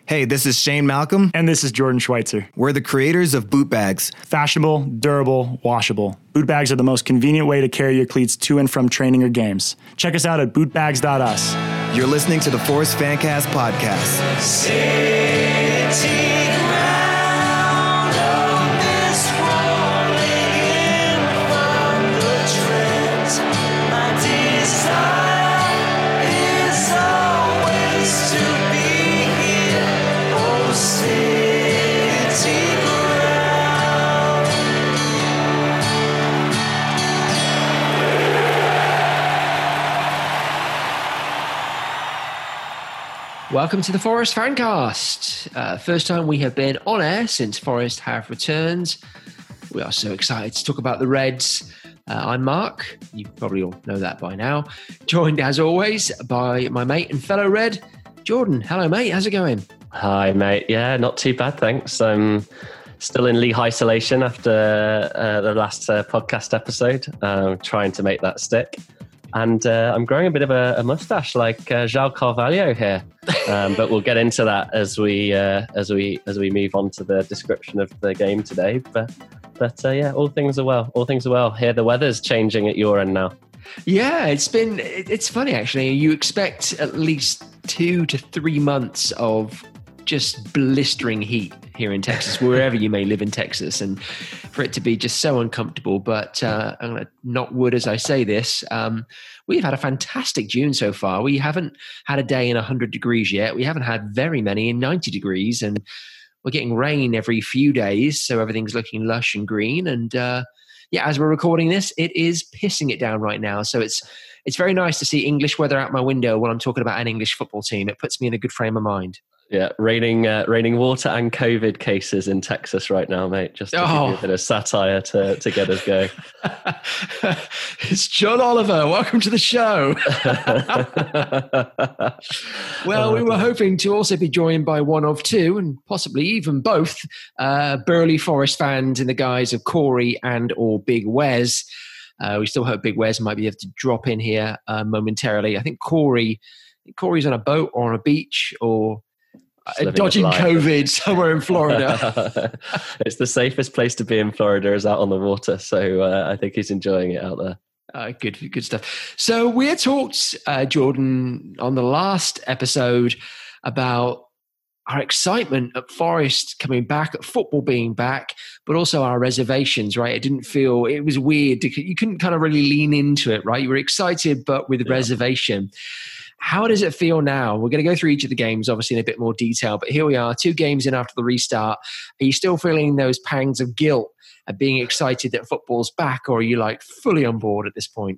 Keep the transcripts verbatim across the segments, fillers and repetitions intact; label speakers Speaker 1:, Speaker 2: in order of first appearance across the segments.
Speaker 1: Hey, this is Shane Malcolm.
Speaker 2: And this is Jordan Schweitzer.
Speaker 1: We're the creators of boot bags.
Speaker 2: Fashionable, durable, washable. Boot bags are the most convenient way to carry your cleats to and from training or games. Check us out at boot bags dot u s.
Speaker 1: You're listening to the Forest Fancast podcast. City.
Speaker 3: Welcome to the Forest Fancast. Uh, first time we have been on air since Forest have returned. We are so excited to talk about the Reds. Uh, I'm Mark. You probably all know that by now. Joined, as always, by my mate and fellow Red, Jordan. Hello, mate. How's it going?
Speaker 4: Hi, mate. Yeah, not too bad, thanks. I'm still in league isolation after uh, the last uh, podcast episode. Um, trying to make that stick. And uh, I'm growing a bit of a, a mustache like uh, João Carvalho here, um, but we'll get into that as we uh, as we as we move on to the description of the game today. But but uh, yeah, all things are well. All things are well. Here, the weather's changing at your end now.
Speaker 3: Yeah, it's been. It's funny actually. You expect at least two to three months of just blistering heat here in Texas, wherever you may live in Texas, and for it to be just so uncomfortable. But uh, I'm going to knock wood as I say this. Um, we've had a fantastic June so far. We haven't had a day in one hundred degrees yet. We haven't had very many in ninety degrees, and we're getting rain every few days, so everything's looking lush and green. And uh, yeah, as we're recording this, it is pissing it down right now. So it's it's very nice to see English weather out my window when I'm talking about an English football team. It puts me in a good frame of mind.
Speaker 4: Yeah, raining uh, raining water and COVID cases in Texas right now, mate, just to oh. give you a bit of satire to, to get us going.
Speaker 3: It's John Oliver. Welcome to the show. Well, oh, we were hoping to also be joined by one of two, and possibly even both, uh, Burley Forest fans in the guise of Corey and or Big Wes. Uh, we still hope Big Wes might be able to drop in here uh, momentarily. I think Corey, Corey's on a boat or on a beach or dodging COVID somewhere in Florida.
Speaker 4: It's the safest place to be in Florida is out on the water. So uh, I think he's enjoying it out there.
Speaker 3: Uh, good, good stuff. So we had talked, uh, Jordan, on the last episode about our excitement at Forest coming back, at football being back, but also our reservations, right? It didn't feel, it was weird. To, you couldn't kind of really lean into it, right? You were excited, but with yeah. reservation. How does it feel now? We're going to go through each of the games, obviously, in a bit more detail. But here we are, two games in after the restart. Are you still feeling those pangs of guilt at being excited that football's back, or are you like fully on board at this point?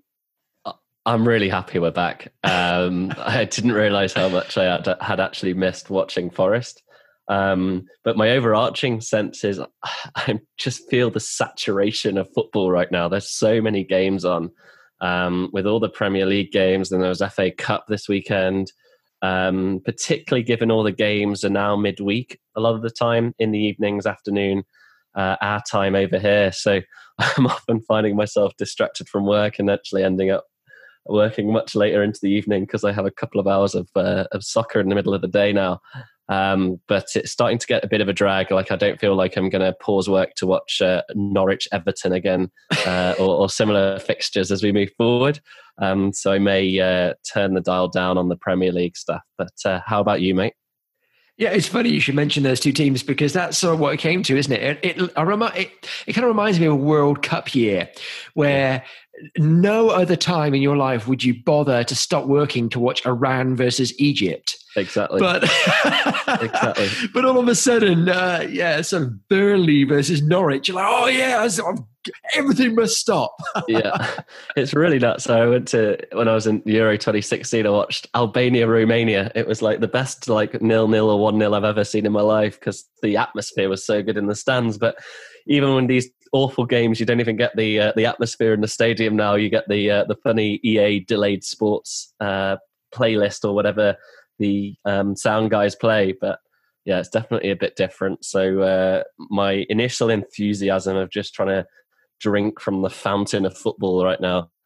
Speaker 4: I'm really happy we're back. Um, I didn't realise how much I had, had actually missed watching Forest. Um, but my overarching sense is I just feel the saturation of football right now. There's so many games on. Um, with all the Premier League games, and there was F A Cup this weekend, um, particularly given all the games are now midweek a lot of the time in the evenings, afternoon, uh, our time over here. So I'm often finding myself distracted from work and actually ending up working much later into the evening because I have a couple of hours of, uh, of soccer in the middle of the day now. Um, but it's starting to get a bit of a drag. Like I don't feel like I'm going to pause work to watch uh, Norwich Everton again uh, or, or similar fixtures as we move forward. Um, so I may uh, turn the dial down on the Premier League stuff. But uh, how about you, mate?
Speaker 3: Yeah, it's funny you should mention those two teams because that's sort of what it came to, isn't it? It, it, I remi- it, it kind of reminds me of a World Cup year where no other time in your life would you bother to stop working to watch Iran versus Egypt.
Speaker 4: Exactly.
Speaker 3: But
Speaker 4: exactly.
Speaker 3: But all of a sudden, uh, yeah, sort of Burnley versus Norwich. You're like, oh yeah, everything must stop.
Speaker 4: Yeah, it's really nuts. So I went to when I was in Euro twenty sixteen. I watched Albania Romania. It was like the best like nil nil or one nil I've ever seen in my life because the atmosphere was so good in the stands. But even when these awful games, you don't even get the uh, the atmosphere in the stadium now. You get the uh, the funny E A delayed sports uh, playlist or whatever the um, sound guys play. But yeah, it's definitely a bit different. So uh, my initial enthusiasm of just trying to drink from the fountain of football right now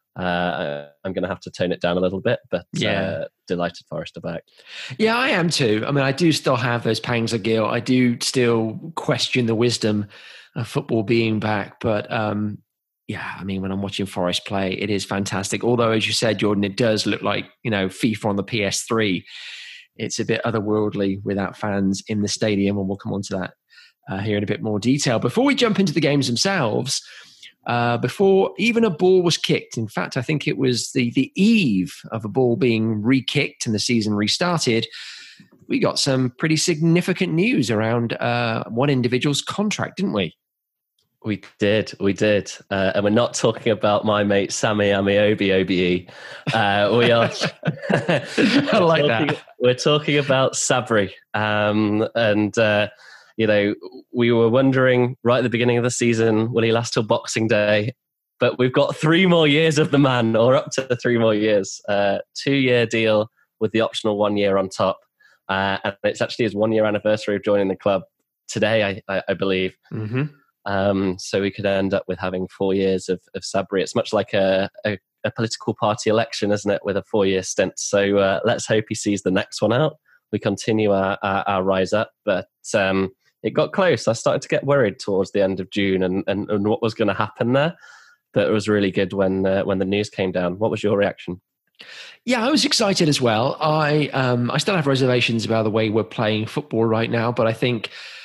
Speaker 4: uh, I'm going to have to tone it down a little bit, but
Speaker 3: yeah.
Speaker 4: uh, delighted Forest are back.
Speaker 3: Yeah, I am too. I mean, I do still have those pangs of guilt. I do still question the wisdom of football being back. But um, yeah, I mean, when I'm watching Forest play, it is fantastic. Although, as you said, Jordan, it does look like, you know, FIFA on the P S three. It's a bit otherworldly without fans in the stadium, and we'll come on to that uh, here in a bit more detail. Before we jump into the games themselves, Uh, before even a ball was kicked. In fact, I think it was the, the eve of a ball being re-kicked and the season restarted, we got some pretty significant news around uh, one individual's contract, didn't we?
Speaker 4: We did, we did. Uh, and we're not talking about my mate Sammy Amiobi O B E. Uh, we are.
Speaker 3: I like
Speaker 4: talking,
Speaker 3: that.
Speaker 4: We're talking about Sabri. Um, and, uh, you know, we were wondering right at the beginning of the season, will he last till Boxing Day? But we've got three more years of the man, or up to three more years. Uh, two-year deal with the optional one year on top. Uh, and it's actually his one-year anniversary of joining the club today, I, I, I believe.
Speaker 3: Mm-hmm.
Speaker 4: Um, so we could end up with having four years of, of Sabri. It's much like a, a, a political party election, isn't it, with a four-year stint. So uh, let's hope he sees the next one out. We continue our, our, our rise up. But um, it got close. I started to get worried towards the end of June and, and, and what was going to happen there. But it was really good when uh, when the news came down. What was your reaction?
Speaker 3: Yeah, I was excited as well. I um, I still have reservations about the way we're playing football right now, but I think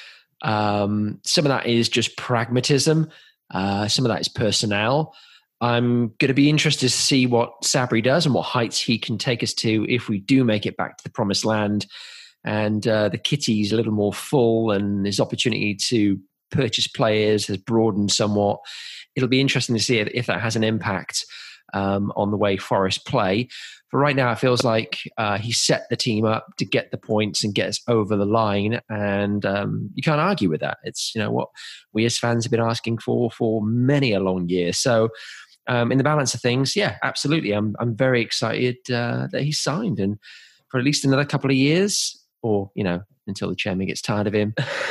Speaker 3: um, some of that is just pragmatism. Uh, some of that is personnel. I'm going to be interested to see what Sabri does and what heights he can take us to if we do make it back to the promised land. And uh, the kitty's a little more full and his opportunity to purchase players has broadened somewhat. It'll be interesting to see if, if that has an impact um, on the way Forest play. But right now, it feels like uh, he set the team up to get the points and get us over the line. And um, you can't argue with that. It's, you know, what we as fans have been asking for for many a long year. So um, in the balance of things, yeah, absolutely. I'm, I'm very excited uh, that he's signed. And for at least another couple of years, or, you know, until the chairman gets tired of him,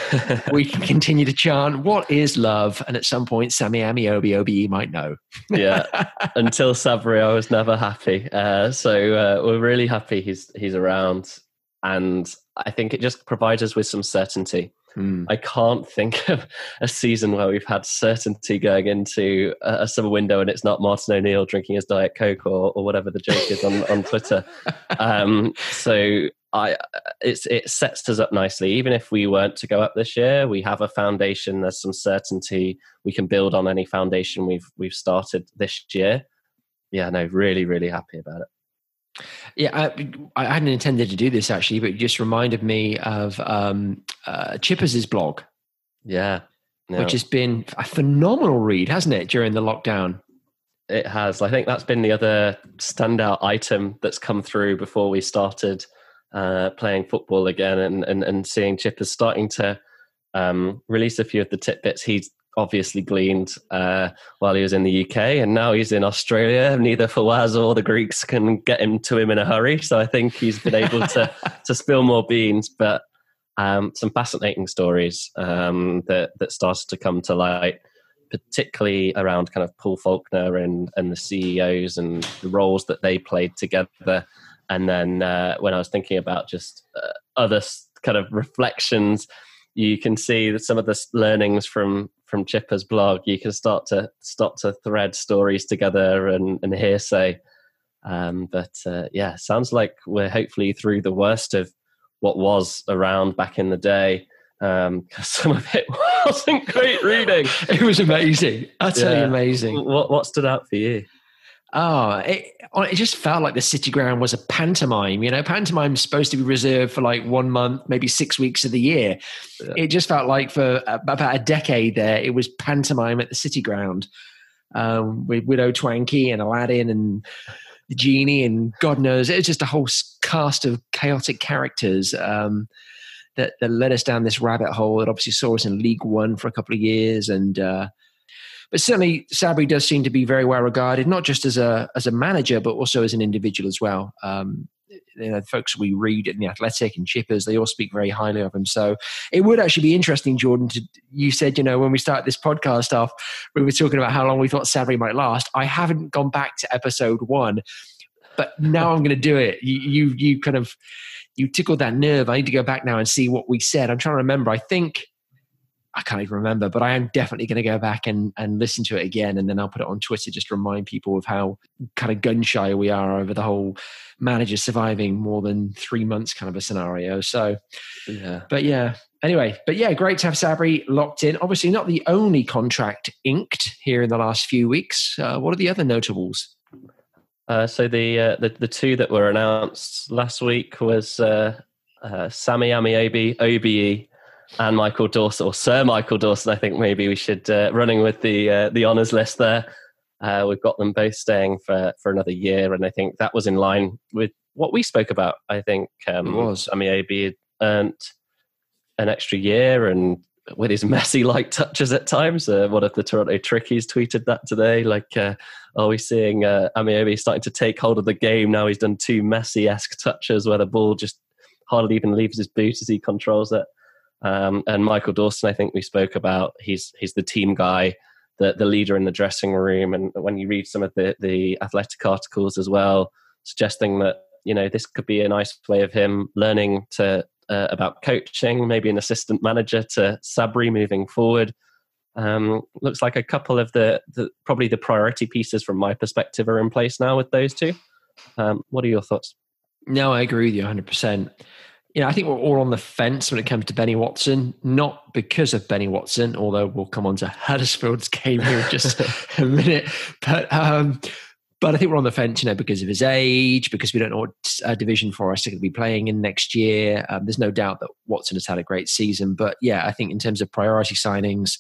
Speaker 3: we can continue to chant, what is love? And at some point, Sammy Amiobi O B E might know.
Speaker 4: Yeah, until Sabri, I was never happy. Uh, so uh, we're really happy he's he's around. And I think it just provides us with some certainty. Mm. I can't think of a season where we've had certainty going into a, a summer window and it's not Martin O'Neill drinking his Diet Coke or, or whatever the joke is on, on Twitter. Um, so I, it's, it sets us up nicely. Even if we weren't to go up this year, we have a foundation. There's some certainty. We can build on any foundation we've we've started this year. Yeah, no, really, really happy about it.
Speaker 3: Yeah, I, I hadn't intended to do this actually, but it just reminded me of um, uh, Chippers' blog.
Speaker 4: Yeah. No.
Speaker 3: Which has been a phenomenal read, hasn't it, during the lockdown?
Speaker 4: It has. I think that's been the other standout item that's come through before we started uh, playing football again and, and, and seeing Chippers starting to um, release a few of the tidbits he's obviously gleaned uh, while he was in the U K, and now he's in Australia. Neither Fawaz or the Greeks can get him to him in a hurry, so I think he's been able to to spill more beans. But um, some fascinating stories um, that that started to come to light, particularly around kind of Paul Faulkner and and the C E Os and the roles that they played together. And then uh, when I was thinking about just uh, other kind of reflections, you can see that some of the learnings from from Chipper's blog, you can start to start to thread stories together and, and hearsay. Um, but uh, yeah, sounds like we're hopefully through the worst of what was around back in the day. Um, some of it wasn't great reading.
Speaker 3: It was amazing. Utterly
Speaker 4: yeah.
Speaker 3: amazing.
Speaker 4: What what stood out for you?
Speaker 3: Oh, it, it just felt like the City Ground was a pantomime. You know, pantomime's supposed to be reserved for like one month, maybe six weeks of the year. Yeah. It just felt like for about a decade there, it was pantomime at the City Ground um, with Widow Twankey and Aladdin and the Genie and God knows. It was just a whole cast of chaotic characters um, that, that led us down this rabbit hole that obviously saw us in League One for a couple of years. And uh, But certainly, Sabri does seem to be very well regarded, not just as a as a manager, but also as an individual as well. Um, you know, the folks we read in The Athletic and Chippers, they all speak very highly of him. So it would actually be interesting, Jordan, to, you said, you know, when we started this podcast off, we were talking about how long we thought Sabri might last. I haven't gone back to episode one, but now I'm going to do it. You, you, you kind of, you tickled that nerve. I need to go back now and see what we said. I'm trying to remember. I think, I can't even remember, but I am definitely going to go back and, and listen to it again. And then I'll put it on Twitter just to remind people of how kind of gun shy we are over the whole manager surviving more than three months kind of a scenario. So,
Speaker 4: yeah.
Speaker 3: But yeah, anyway, but yeah, great to have Sabri locked in. Obviously not the only contract inked here in the last few weeks. Uh, what are the other notables?
Speaker 4: Uh, so the, uh, the the two that were announced last week was uh, uh, Sammy Ameobi, O B E, and Michael Dawson, or Sir Michael Dawson. I think maybe we should uh, running with the uh, the honours list there. Uh, we've got them both staying for, for another year, and I think that was in line with what we spoke about. I think um,
Speaker 3: it was.
Speaker 4: Ameobi had earned an extra year, and with his Messi-like touches at times. Uh, one of the Toronto Trickies tweeted that today. Like, uh, are we seeing uh, Ameobi starting to take hold of the game now? He's done two Messi-esque touches where the ball just hardly even leaves his boot as he controls it. Um, and Michael Dawson, I think we spoke about, he's he's the team guy, the, the leader in the dressing room. And when you read some of the, the Athletic articles as well, suggesting that, you know, this could be a nice way of him learning to uh, about coaching, maybe an assistant manager to Sabri moving forward. Um, looks like a couple of the, the probably the priority pieces from my perspective are in place now with those two. Um, what are your thoughts?
Speaker 3: No, I agree with you one hundred percent. You know, I think we're all on the fence when it comes to Benny Watson, not because of Benny Watson, although we'll come on to Huddersfield's game here in just a minute. But um, but I think we're on the fence, you know, because of his age, because we don't know what uh, Division Forest are going to be playing in next year. Um, there's no doubt that Watson has had a great season. But yeah, I think in terms of priority signings,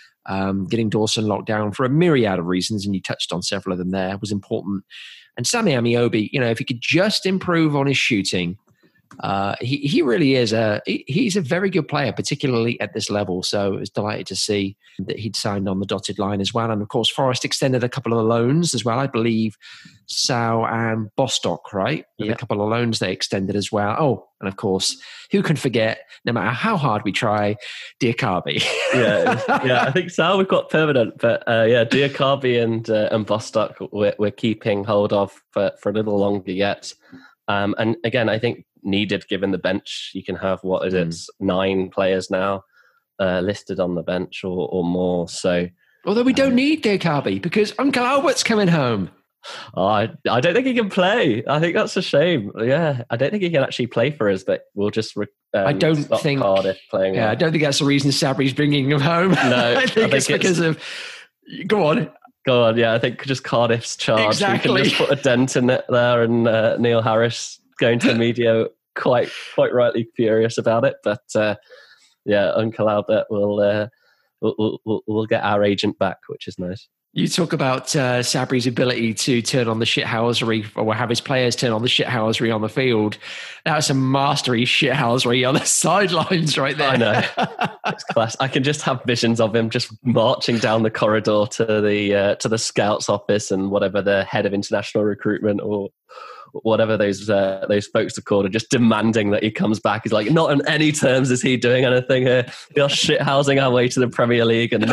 Speaker 3: um, getting Dawson locked down for a myriad of reasons, and you touched on several of them there, was important. And Sammy Ameobi, you know, if he could just improve on his shooting, Uh, he, he really is a he, he's a very good player, particularly at this level. So I was delighted to see that he'd signed on the dotted line as well. And of course, Forest extended a couple of the loans as well. I believe Sau and Bostock, right? And
Speaker 4: yeah.
Speaker 3: a couple of loans they extended as well. Oh, and of course, who can forget, no matter how hard we try, Diakabi.
Speaker 4: yeah, yeah. I think Sau we've got permanent, but uh, yeah, Diakabi and uh, and Bostock we're, we're keeping hold of for, for a little longer yet. Um, and again, I think needed given the bench. You can have, what is it, mm. nine players now uh, listed on the bench or, or more. So,
Speaker 3: although we don't um, need Diakabi because Uncle Albert's coming home.
Speaker 4: Oh, I, I don't think he can play. I think that's a shame. Yeah, I don't think he can actually play for us, but we'll just um,
Speaker 3: I don't
Speaker 4: stop
Speaker 3: think
Speaker 4: Cardiff playing.
Speaker 3: Yeah,
Speaker 4: him.
Speaker 3: I don't think that's the reason Sabri's bringing him home.
Speaker 4: No,
Speaker 3: I, think
Speaker 4: I think
Speaker 3: it's because
Speaker 4: it's,
Speaker 3: of. Go on.
Speaker 4: Go on. Yeah, I think just Cardiff's charge.
Speaker 3: Exactly.
Speaker 4: We can just put a dent in it there, and uh, Neil Harris going to the media quite quite rightly furious about it. But uh, yeah, Uncle Albert will uh, we'll, we'll we'll get our agent back, which is nice.
Speaker 3: You talk about uh, Sabri's ability to turn on the shithousery, or have his players turn on the shithousery on the field. That's some mastery shithousery on the sidelines right there.
Speaker 4: I know. It's class. I can just have visions of him just marching down the corridor to the uh, to the scouts office and whatever the head of international recruitment or whatever those uh, those folks are called, and just demanding that he comes back. He's like, not on any terms is he doing anything here. We are shithousing our way to the Premier League, and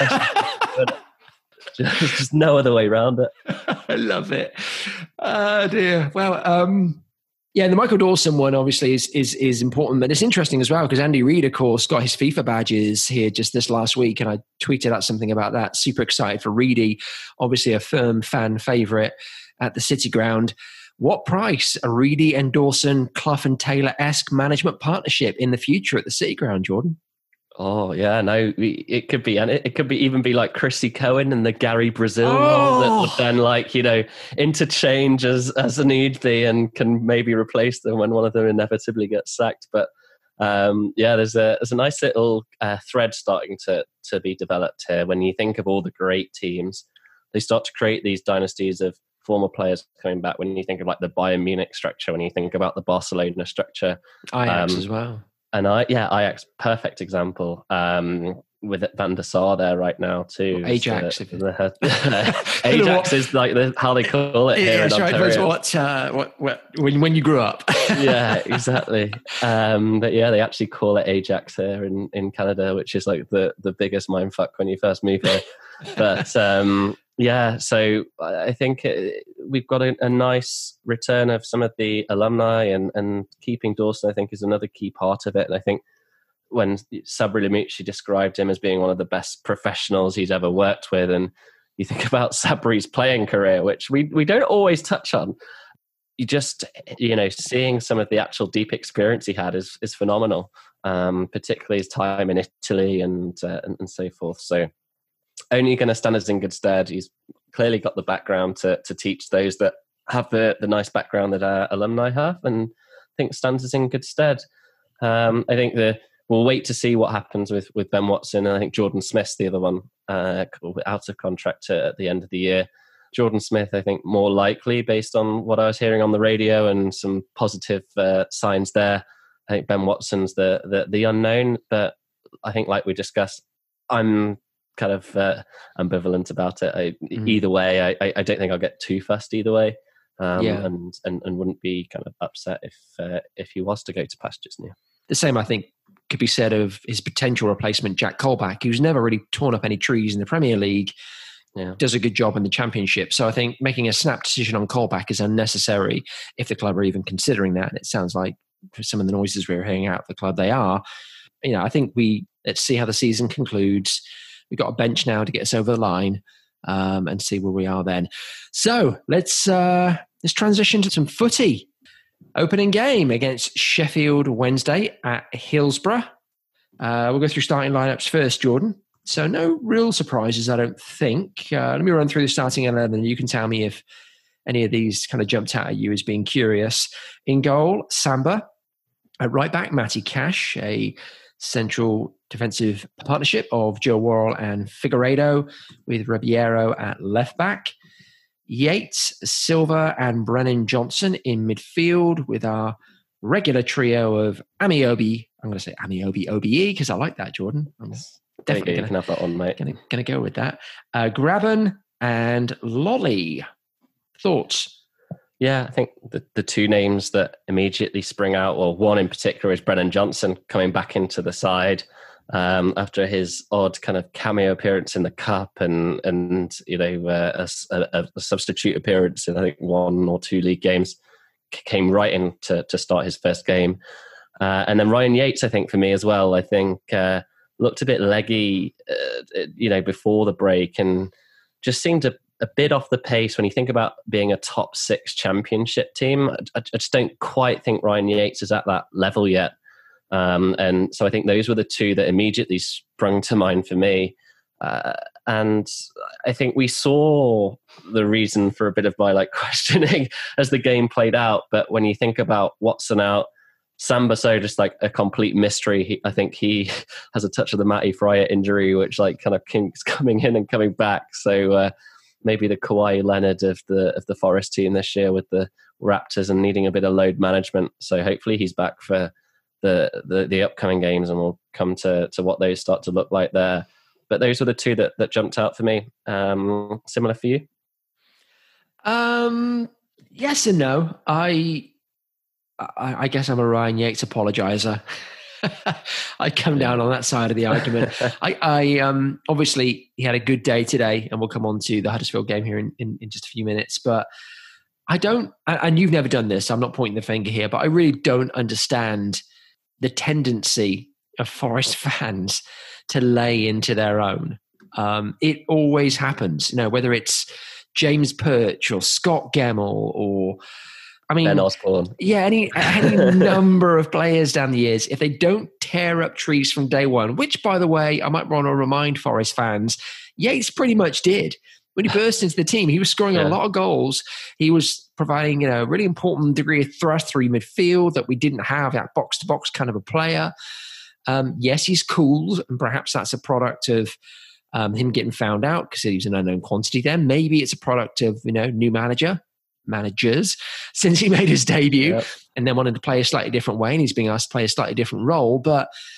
Speaker 4: there's just no other way around it.
Speaker 3: I love it. Oh dear. Well, um, yeah, the Michael Dawson one obviously is is is important, but it's interesting as well because Andy Reid, of course, got his FIFA badges here just this last week, and I tweeted out something about that. Super excited for Reedy, obviously a firm fan favourite at the City Ground. What price a Reedy and Dawson, Clough and Taylor-esque management partnership in the future at the City Ground, Jordan?
Speaker 4: Oh yeah, no, it could be, and it could be even be like Chrissy Cohen and the Gary Brazil
Speaker 3: oh.
Speaker 4: role that would then, like, you know, interchange as as a need be and can maybe replace them when one of them inevitably gets sacked. But um, yeah, there's a there's a nice little uh, thread starting to to be developed here. When you think of all the great teams, they start to create these dynasties of former players coming back. When you think of like the Bayern Munich structure, when you think about the Barcelona structure,
Speaker 3: Ajax
Speaker 4: um,
Speaker 3: as well.
Speaker 4: And I, yeah, Ajax, perfect example. Um, with Van der Sar there right now too.
Speaker 3: Well, Ajax.
Speaker 4: The, the, Ajax is like the, how they call it here
Speaker 3: yeah,
Speaker 4: in
Speaker 3: right.
Speaker 4: Ontario.
Speaker 3: What, uh, what, what, when, when you grew up.
Speaker 4: Yeah, exactly. Um, but yeah, they actually call it Ajax here in, in Canada, which is like the, the biggest mindfuck when you first move here. But um, yeah, so I think it, we've got a, a nice return of some of the alumni, and, and keeping Dawson, I think, is another key part of it. And I think when Sabri Lamouchi described him as being one of the best professionals he's ever worked with, and you think about Sabri's playing career, which we, we don't always touch on, you just, you know, seeing some of the actual deep experience he had is is phenomenal, um, particularly his time in Italy and, uh, and, and so forth. So only going to stand us in good stead. He's clearly got the background to to teach those that have the, the nice background that our alumni have, and I think stands us in good stead. Um, I think the We'll wait to see what happens with, with Ben Watson. And I think Jordan Smith's the other one, uh, out of contract at the end of the year. Jordan Smith, I think, more likely based on what I was hearing on the radio and some positive uh, signs there. I think Ben Watson's the, the the unknown, but I think, like we discussed, I'm kind of uh, ambivalent about it. I, mm. Either way, I, I don't think I'll get too fussed either way, um, yeah. and, and and wouldn't be kind of upset if uh, if he was to go to pastures new.
Speaker 3: The same, I think, could be said of his potential replacement, Jack Colback, who's never really torn up any trees in the Premier League, yeah. does a good job in the Championship. So I think making a snap decision on Colback is unnecessary if the club are even considering that. And it sounds like, for some of the noises we're hearing out of the club, they are. You know, I think we let's see how the season concludes. We've got a bench now to get us over the line, um, and see where we are then. So let's uh, let's transition to some footy. Opening game against Sheffield Wednesday at Hillsborough. Uh, we'll go through starting lineups first, Jordan. So no real surprises, I don't think. Uh, let me run through the starting eleven, and you can tell me if any of these kind of jumped out at you as being curious. In goal, Samba. At right back, Matty Cash, a central defensive partnership of Joe Worrell and Figueiredo, with Ribeiro at left back. Yates, Silva and Brennan Johnson in midfield, with our regular trio of Amiobi. I'm going to say Amiobi O B E because I like that, Jordan. I'm definitely going to
Speaker 4: have that on, mate.
Speaker 3: Going to go with that. Uh, Graben and Lolly. Thoughts?
Speaker 4: Yeah, I think the, the two names that immediately spring out, well, one in particular is Brennan Johnson coming back into the side. Um, after his odd kind of cameo appearance in the cup, and and you know uh, a, a, a substitute appearance in I think one or two league games, came right in to, to start his first game, uh, and then Ryan Yates, I think for me as well, I think uh, looked a bit leggy, uh, you know, before the break, and just seemed a, a bit off the pace when you think about being a top six championship team. I, I just don't quite think Ryan Yates is at that level yet. Um, and so I think those were the two that immediately sprung to mind for me. Uh, and I think we saw the reason for a bit of my like questioning as the game played out. But when you think about Watson out, Samba, so just like a complete mystery. He, I think he has a touch of the Matty Fryer injury, which like kind of keeps coming in and coming back. So uh, maybe the Kawhi Leonard of the of the Forest team this year with the Raptors and needing a bit of load management. So hopefully he's back for The, the the upcoming games, and we'll come to to what those start to look like there. But those were the two that, that jumped out for me. Um, similar for you?
Speaker 3: Um, yes and no. I, I I guess I'm a Ryan Yates apologizer. I come down on that side of the argument. I, I um obviously he had a good day today, and we'll come on to the Huddersfield game here in, in, in just a few minutes. But I don't, and you've never done this, so I'm not pointing the finger here, but I really don't understand the tendency of Forest fans to lay into their own. Um, it always happens, you know, whether it's James Perch or Scott Gemmell or, I mean,
Speaker 4: Ben Osborne.
Speaker 3: Yeah, any, any number of players down the years, if they don't tear up trees from day one, which, by the way, I might want to remind Forest fans, Yates pretty much did. When he burst into the team, he was scoring yeah. a lot of goals. He was providing, you know, a really important degree of thrust through midfield that we didn't have, that box-to-box kind of a player. Um, yes, he's cool, and perhaps that's a product of um, him getting found out because he was an unknown quantity then. Maybe it's a product of, you know, new manager, managers, since he made his debut, yep. and then wanted to play a slightly different way, and he's being asked to play a slightly different role. But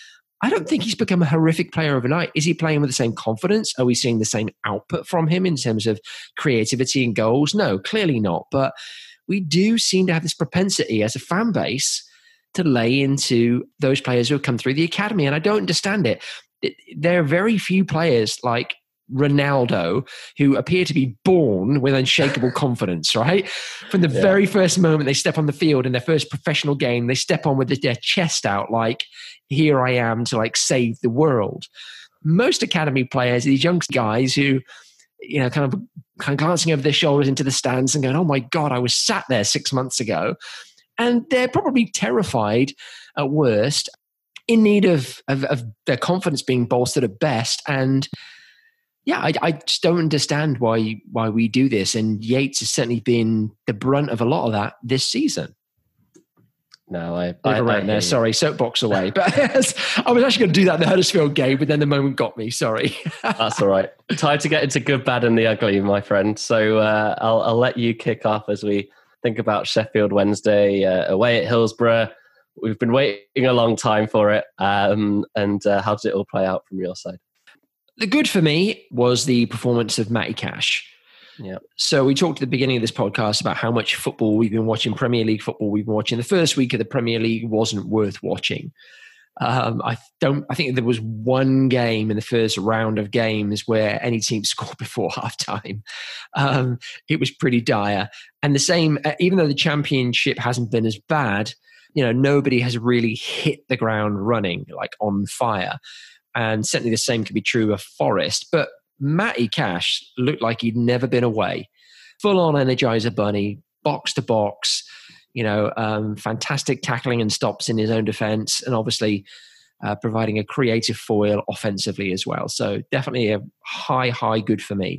Speaker 3: I don't think he's become a horrific player overnight. Is he playing with the same confidence? Are we seeing the same output from him in terms of creativity and goals? No, clearly not. But we do seem to have this propensity as a fan base to lay into those players who have come through the academy. And I don't understand it. There are very few players like Ronaldo who appear to be born with unshakable confidence, right? From the yeah. very first moment they step on the field in their first professional game, they step on with their chest out like, here I am to like save the world. Most academy players are these young guys who, you know, kind of, kind of glancing over their shoulders into the stands and going, oh my God, I was sat there six months ago. And they're probably terrified at worst, in need of, of, of their confidence being bolstered at best. And yeah, I, I just don't understand why why we do this. And Yates has certainly been the brunt of a lot of that this season.
Speaker 4: No, I,
Speaker 3: I, I right there. Sorry, soapbox away. But I was actually going to do that in the Huddersfield game, but then the moment got me. Sorry.
Speaker 4: That's all right. Time to get into good, bad, and the ugly, my friend. So uh, I'll, I'll let you kick off as we think about Sheffield Wednesday uh, away at Hillsborough. We've been waiting a long time for it. Um, and uh, how did it all play out from your side?
Speaker 3: The good for me was the performance of Matty Cash.
Speaker 4: Yeah.
Speaker 3: So we talked at the beginning of this podcast about how much football we've been watching, Premier League football we've been watching. The first week of the Premier League wasn't worth watching. Um, I don't. I think there was one game in the first round of games where any team scored before halftime. Um, it was pretty dire. And the same, even though the Championship hasn't been as bad, you know, nobody has really hit the ground running, like on fire. And certainly the same could be true of Forest. But Matty Cash looked like he'd never been away. Full-on Energizer Bunny, box to box, you know, um, fantastic tackling and stops in his own defence, and obviously uh, providing a creative foil offensively as well. So definitely a high, high good for me.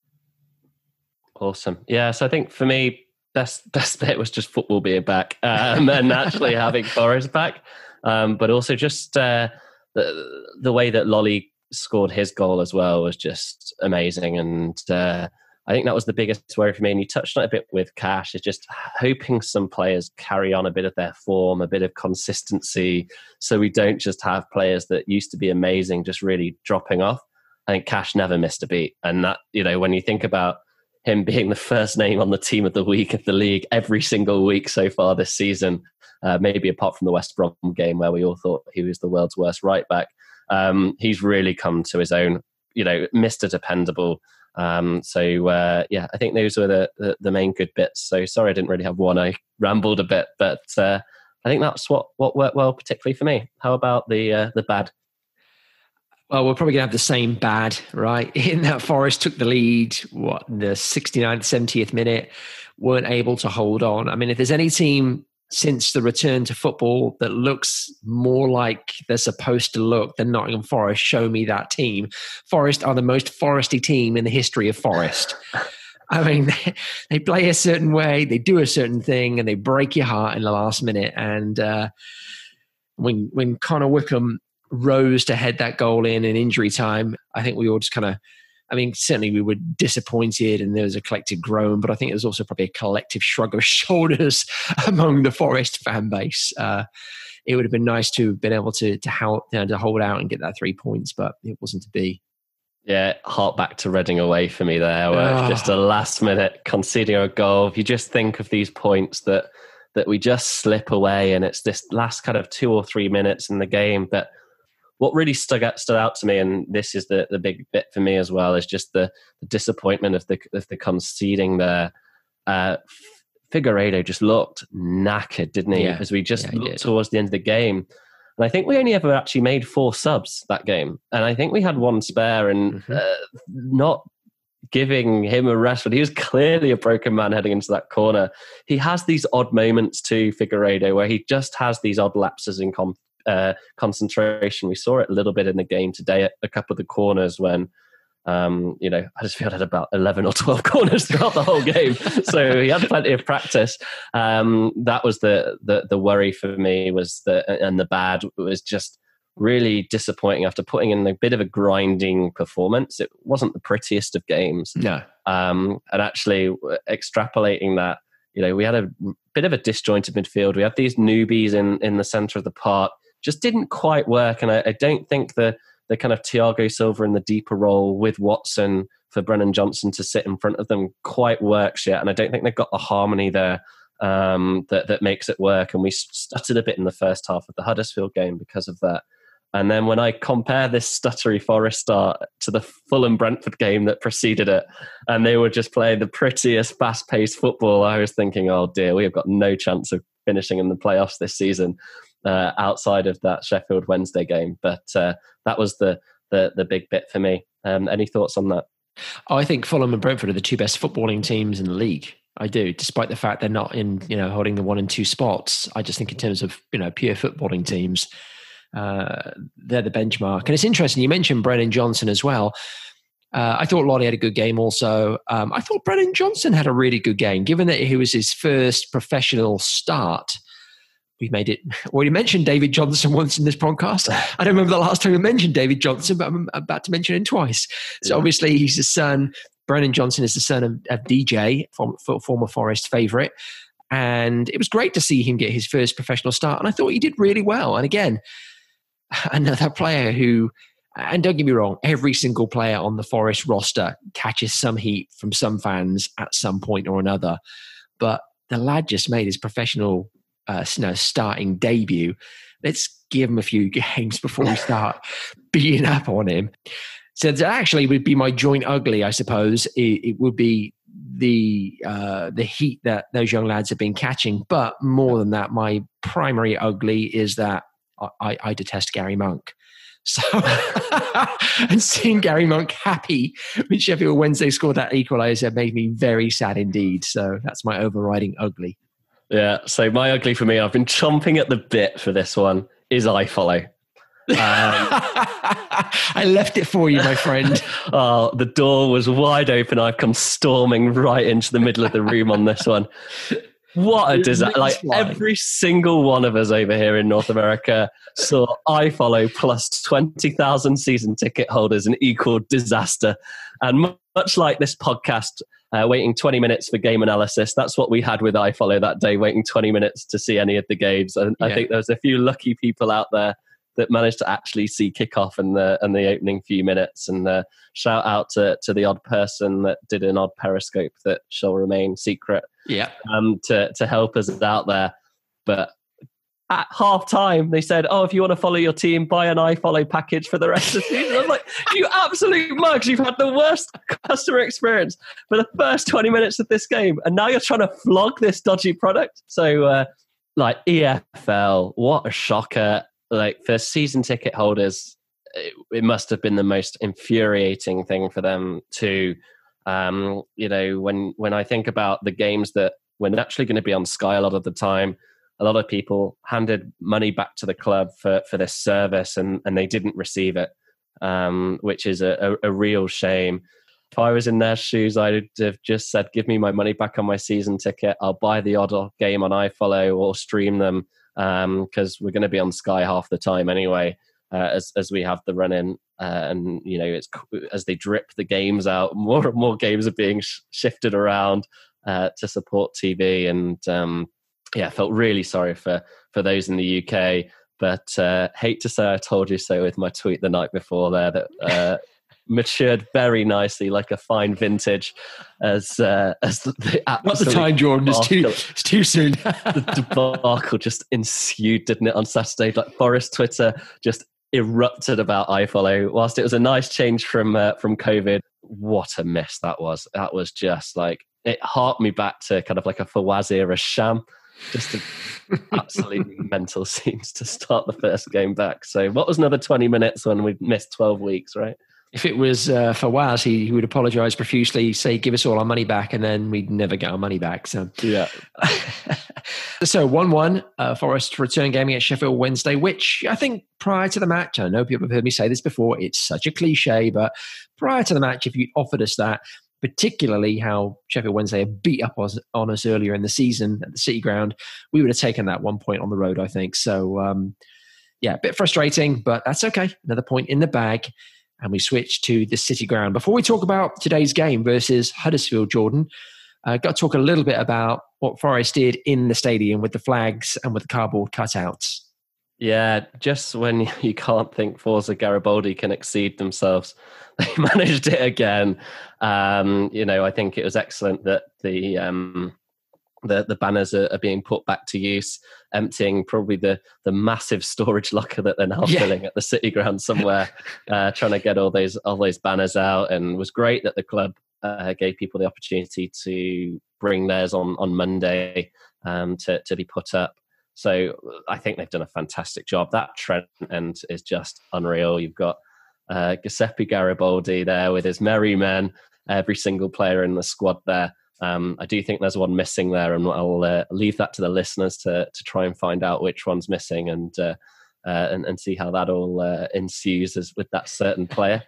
Speaker 4: Awesome. Yeah, so I think for me, best best bit was just football being back um, and actually having Forest back. Um, but also just uh, the, the way that Lolly scored his goal as well was just amazing. And uh, I think that was the biggest worry for me. And you touched on it a bit with Cash, is just hoping some players carry on a bit of their form, a bit of consistency, so we don't just have players that used to be amazing just really dropping off. I think Cash never missed a beat. And that, you know, when you think about him being the first name on the team of the week of the league every single week so far this season, uh, maybe apart from the West Brom game where we all thought he was the world's worst right back, um, he's really come to his own, you know, Mister Dependable. Um, so, uh, yeah, I think those were the, the, the main good bits. So sorry I didn't really have one. I rambled a bit, but uh, I think that's what, what worked well, particularly for me. How about the uh, the bad?
Speaker 3: Well, we're probably going to have the same bad, right? In that Forest took the lead, what, the sixty-ninth, seventieth minute, weren't able to hold on. I mean, if there's any team since the return to football that looks more like they're supposed to look than Nottingham Forest, show me that team. Forest are the most Foresty team in the history of Forest. I mean, they, they play a certain way, they do a certain thing, and they break your heart in the last minute. And uh, when when Connor Wickham rose to head that goal in in injury time, I think we all just kind of, I mean, certainly we were disappointed and there was a collective groan, but I think there was also probably a collective shrug of shoulders among the Forest fan base. Uh, it would have been nice to have been able to to, help, you know, to hold out and get that three points, but it wasn't to be.
Speaker 4: Yeah, heart back to Reading away for me there, where oh. just a last minute conceding a goal. If you just think of these points that that we just slip away, and it's this last kind of two or three minutes in the game that what really stood out, stood out to me, and this is the, the big bit for me as well, is just the, the disappointment of the of the conceding there. Uh, Figueiredo just looked knackered, didn't he? Yeah. As we just yeah, looked towards the end of the game. And I think we only ever actually made four subs that game. And I think we had one spare, and mm-hmm. uh, not giving him a rest, but he was clearly a broken man heading into that corner. He has these odd moments too, Figueiredo, where he just has these odd lapses in confidence. Uh, concentration. We saw it a little bit in the game today at a couple of the corners when, um, you know, I just feel had about eleven or twelve corners throughout the whole game. So he had plenty of practice. Um, that was the, the the worry for me, was the and the bad was just really disappointing after putting in a bit of a grinding performance. It wasn't the prettiest of games.
Speaker 3: No.
Speaker 4: Um, and actually extrapolating that, you know, we had a bit of a disjointed midfield. We had these newbies in, in the centre of the park. just didn't quite work. And I, I don't think the the kind of Thiago Silva in the deeper role with Watson for Brennan Johnson to sit in front of them quite works yet. And I don't think they've got the harmony there um, that, that makes it work. And we stuttered a bit in the first half of the Huddersfield game because of that. And then when I compare this stuttery Forest start to the Fulham Brentford game that preceded it, and they were just playing the prettiest fast-paced football, I was thinking, oh dear, we have got no chance of finishing in the playoffs this season uh, outside of that Sheffield Wednesday game. But uh, that was the, the the big bit for me. Um, any thoughts on that?
Speaker 3: Oh, I think Fulham and Brentford are the two best footballing teams in the league. I do, despite the fact they're not in, you know, holding the one and two spots. I just think in terms of, you know, pure footballing teams, uh, they're the benchmark. And it's interesting, you mentioned Brennan Johnson as well. Uh, I thought Lolly had a good game also. Um, I thought Brennan Johnson had a really good game, given that it was his first professional start. We've made it. Well, you mentioned David Johnson once in this podcast. I don't remember the last time we mentioned David Johnson, but I'm about to mention him twice. So yeah. Obviously he's the son. Brennan Johnson is the son of, of D J, former, former Forest favourite. And it was great to see him get his first professional start. And I thought he did really well. And again, another player who, and don't get me wrong, every single player on the Forest roster catches some heat from some fans at some point or another. But the lad just made his professional uh, you know, starting debut. Let's give him a few games before we start beating up on him. So that actually would be my joint ugly, I suppose. It, it would be the uh, the heat that those young lads have been catching. But more than that, my primary ugly is that I, I detest Gary Monk. So, and seeing Gary Monk happy when Sheffield Wednesday scored that equaliser made me very sad indeed. So that's my overriding ugly.
Speaker 4: Yeah, so my ugly for me, I've been chomping at the bit for this one, is iFollow. Um,
Speaker 3: I left it for you, my friend.
Speaker 4: Oh, the door was wide open. I've come storming right into the middle of the room on this one. What a disaster. Like every single one of us over here in North America saw iFollow plus twenty thousand season ticket holders an equal disaster. And much like this podcast, uh, waiting twenty minutes for game analysis, that's what we had with iFollow that day, waiting twenty minutes to see any of the games. And yeah. I think there was a few lucky people out there that managed to actually see kickoff in the in the opening few minutes. And uh, shout out to, to the odd person that did an odd Periscope that shall remain secret.
Speaker 3: Yeah,
Speaker 4: um, to to help us out there. But at half time, they said, "Oh, if you want to follow your team, buy an iFollow package for the rest of the season." I was like, "You absolute mugs! You've had the worst customer experience for the first twenty minutes of this game, and now you're trying to flog this dodgy product." So, uh, like E F L, what a shocker! Like for season ticket holders, it, it must have been the most infuriating thing for them to, um, you know, when when I think about the games that were naturally going to be on Sky a lot of the time, a lot of people handed money back to the club for, for this service and, and they didn't receive it, um, which is a, a, a real shame. If I was in their shoes, I'd have just said, give me my money back on my season ticket. I'll buy the odd game on iFollow or stream them, because um, we're going to be on Sky half the time anyway, uh, as as we have the run-in. Uh, and, you know, it's as they drip the games out, more and more games are being sh- shifted around uh, to support T V. And, um, yeah, I felt really sorry for, for those in the U K. But uh, hate to say I told you so with my tweet the night before there that... Uh, matured very nicely, like a fine vintage, as uh, as the, the
Speaker 3: not the time, Jordan. It's too it's too soon.
Speaker 4: The debacle just ensued, didn't it, on Saturday? Like Forest Twitter just erupted about iFollow. Whilst it was a nice change from uh, from COVID, what a mess that was. That was just like it harked me back to kind of like a Fawaz era sham. Just an absolutely mental scenes to start the first game back. So what was another twenty minutes when we missed twelve weeks, right?
Speaker 3: If it was uh, Fawaz, he, he would apologise profusely, say, give us all our money back, and then we'd never get our money back. So,
Speaker 4: yeah.
Speaker 3: So one one, uh, Forest return game against Sheffield Wednesday, which I think prior to the match, I know people have heard me say this before, it's such a cliche, but prior to the match, if you'd offered us that, particularly how Sheffield Wednesday had beat up on us earlier in the season at the City Ground, we would have taken that one point on the road, I think. So, um, yeah, a bit frustrating, but that's okay. Another point in the bag. And we switch to the City Ground. Before we talk about today's game versus Huddersfield, Jordan, uh, got to talk a little bit about what Forest did in the stadium with the flags and with the cardboard cutouts.
Speaker 4: Yeah, just when you can't think Forza Garibaldi can exceed themselves, they managed it again. Um, you know, I think it was excellent that the um, the, the banners are, are being put back to use, emptying probably the the massive storage locker that they're now yeah. filling at the City Ground somewhere, uh, trying to get all those all those banners out. And it was great that the club uh, gave people the opportunity to bring theirs on on Monday um, to to be put up. So I think they've done a fantastic job. That Trent end is just unreal. You've got uh, Giuseppe Garibaldi there with his merry men, every single player in the squad there. Um, I do think there's one missing there, and I'll uh, leave that to the listeners to to try and find out which one's missing and uh, uh, and, and see how that all uh, ensues as with that certain player.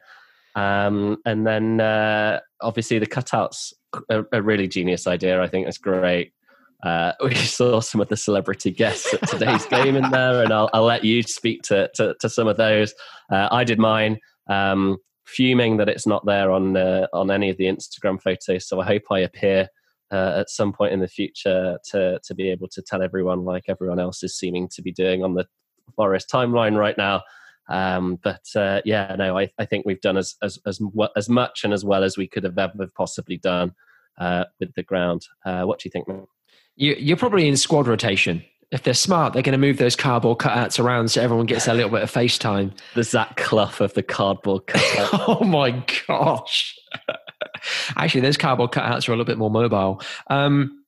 Speaker 4: Um, and then uh, obviously the cutouts, a, a really genius idea. I think it's great. Uh, we saw some of the celebrity guests at today's game in there, and I'll, I'll let you speak to, to, to some of those. Uh, I did mine, um, fuming that it's not there on uh, on any of the Instagram photos. So I hope I appear uh, at some point in the future to to be able to tell everyone, like everyone else is seeming to be doing on the Forest timeline right now. Um, but uh, yeah, no, I, I think we've done as as as as much and as well as we could have ever possibly done uh, with the ground. Uh, what do you think, man?
Speaker 3: You, you're probably in squad rotation. If they're smart, they're going to move those cardboard cutouts around so everyone gets a little bit of face time.
Speaker 4: The Zach Clough of the cardboard cutout.
Speaker 3: Oh my gosh. Actually, those cardboard cutouts are a little bit more mobile. Um,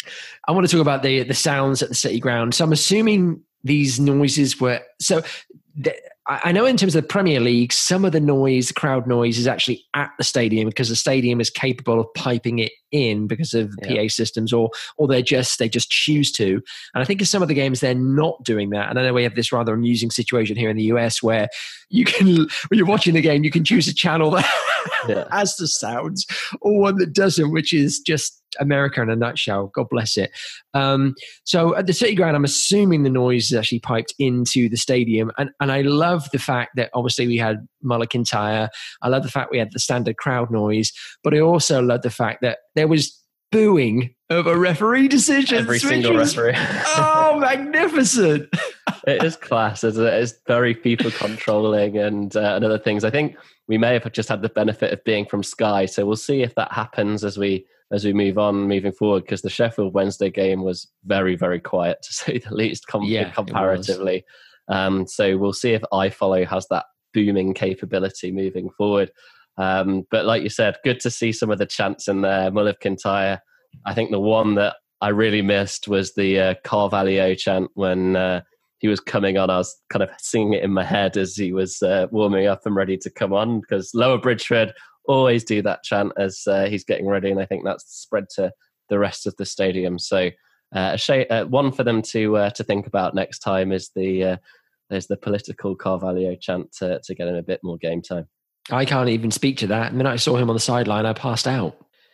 Speaker 3: I want to talk about the the sounds at the City Ground. So I'm assuming these noises were... So the, I know in terms of the Premier League, some of the noise, the crowd noise is actually at the stadium because the stadium is capable of piping it in because of yeah. P A systems, or or they just they just choose to. And I think in some of the games they're not doing that. And I know we have this rather amusing situation here in the U S where you can, when you're watching the game, you can choose a channel that yeah. has the sounds or one that doesn't, which is just America in a nutshell. God bless it. Um, so at the City Ground, I'm assuming the noise is actually piped into the stadium. And, and I love the fact that obviously we had Muller Kintyre. I love the fact we had the standard crowd noise, but I also love the fact that there was booing over referee decisions.
Speaker 4: Every single was, referee.
Speaker 3: Oh, magnificent.
Speaker 4: It is class. It's, it's very people controlling and, uh, and other things. I think we may have just had the benefit of being from Sky. So we'll see if that happens as we as we move on, moving forward, because the Sheffield Wednesday game was very, very quiet, to say the least, com- yeah, comparatively. Um, so we'll see if iFollow has that booming capability moving forward. Um, but like you said, good to see some of the chants in there. Muller Kintyre. I think the one that I really missed was the uh, Carvalho chant when uh, he was coming on. I was kind of singing it in my head as he was uh, warming up and ready to come on, because Lower Bridgeford always do that chant as uh, he's getting ready, and I think that's spread to the rest of the stadium. So uh, a sh- uh, one for them to uh, to think about next time is the uh, there's the political Carvalho chant to, to get in a bit more game time.
Speaker 3: I can't even speak to that. The minute I saw him on the sideline, I passed out.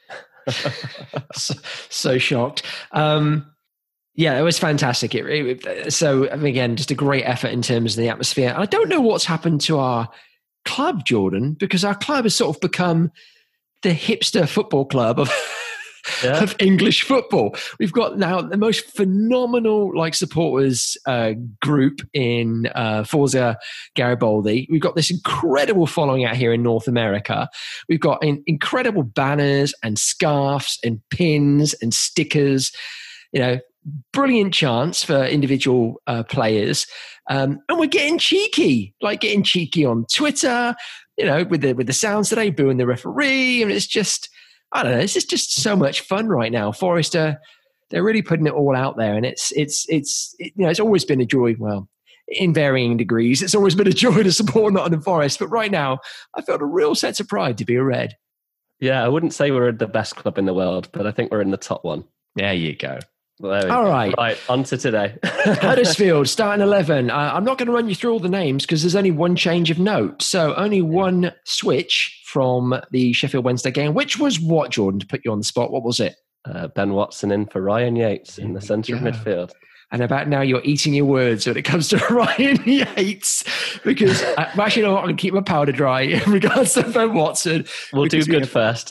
Speaker 3: so, so shocked. Um, yeah, it was fantastic. It, it, so again, just a great effort in terms of the atmosphere. I don't know what's happened to our club, Jordan, because our club has sort of become the hipster football club of, yeah. of English football. We've got now the most phenomenal like supporters uh, group in uh, Forza Garibaldi. We've got this incredible following out here in North America. We've got in, incredible banners and scarves and pins and stickers. You know, brilliant chance for individual uh, players. Um, and we're getting cheeky, like getting cheeky on Twitter, you know, with the with the sounds today, booing the referee. And it's just, I don't know, it's just, just so much fun right now. Forrester, they're really putting it all out there. And it's, it's, it's, it, you know, it's always been a joy. Well, in varying degrees, it's always been a joy to support Nottingham Forest. But right now, I felt a real sense of pride to be a Red.
Speaker 4: Yeah, I wouldn't say we're the best club in the world, but I think we're in the top one.
Speaker 3: There you go.
Speaker 4: Well,
Speaker 3: all
Speaker 4: go.
Speaker 3: right.
Speaker 4: Right, on to today.
Speaker 3: Huddersfield, starting eleven. Uh, I'm not going to run you through all the names because there's only one change of note. So only one switch from the Sheffield Wednesday game, which was what, Jordan, to put you on the spot? What was it?
Speaker 4: Uh, Ben Watson in for Ryan Yates in the centre of midfield.
Speaker 3: And about now you're eating your words when it comes to Ryan Yates, because I'm actually not going to keep my powder dry in regards to Ben Watson.
Speaker 4: We'll do good we first.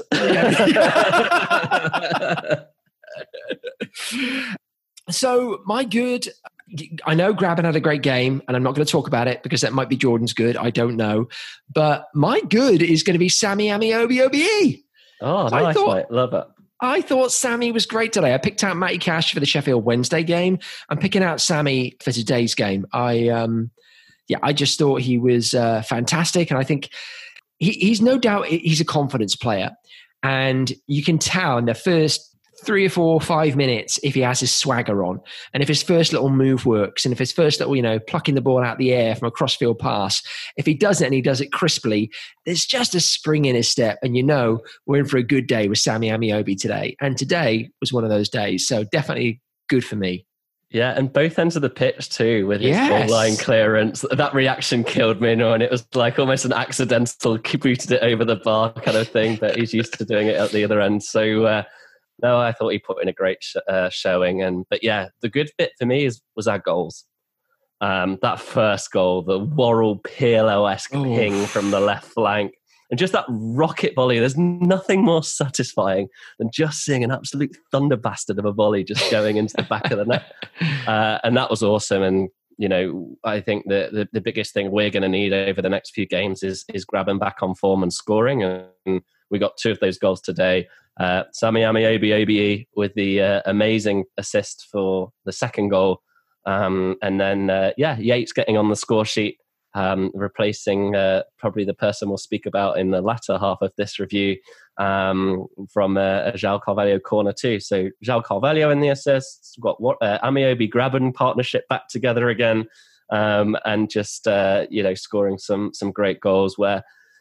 Speaker 3: So my good, I know Graben had a great game, and I'm not going to talk about it because that might be Jordan's good. I don't know. But my good is going to be Sammy Ameobi O B E.
Speaker 4: Oh, nice, thought, mate. Love it.
Speaker 3: I thought Sammy was great today. I picked out Matty Cash for the Sheffield Wednesday game. I'm picking out Sammy for today's game. I, um, yeah, I just thought he was uh, fantastic. And I think he, he's no doubt, he's a confidence player. And you can tell in the first three or four or five minutes if he has his swagger on, and if his first little move works, and if his first little, you know, plucking the ball out of the air from a crossfield pass, if he does it and he does it crisply, there's just a spring in his step, and you know we're in for a good day with Sammy Ameobi today. And today was one of those days, so definitely good for me.
Speaker 4: Yeah, and both ends of the pitch too, with his yes. goal line clearance. That reaction killed me, you know, and it was like almost an accidental booted it over the bar kind of thing, but he's used to doing it at the other end. So, uh, no, I thought he put in a great sh- uh, showing. And But yeah, the good bit for me is was our goals. Um, that first goal, the Worrell Pirlo-esque ping from the left flank. And just that rocket volley, there's nothing more satisfying than just seeing an absolute thunder bastard of a volley just going into the back of the net. Uh, and that was awesome. And, you know, I think the, the, the biggest thing we're going to need over the next few games is is grabbing back on form and scoring. And we got two of those goals today. Uh, Sammy Ameobi O B E with the uh, amazing assist for the second goal. Um, and then, uh, yeah, Yates getting on the score sheet. Um, replacing uh, probably the person we'll speak about in the latter half of this review um, from uh, a João Carvalho corner too. So João Carvalho in the assists, we've got uh, Ameobi Graben partnership back together again, um, and just uh, you know scoring some some great goals. Where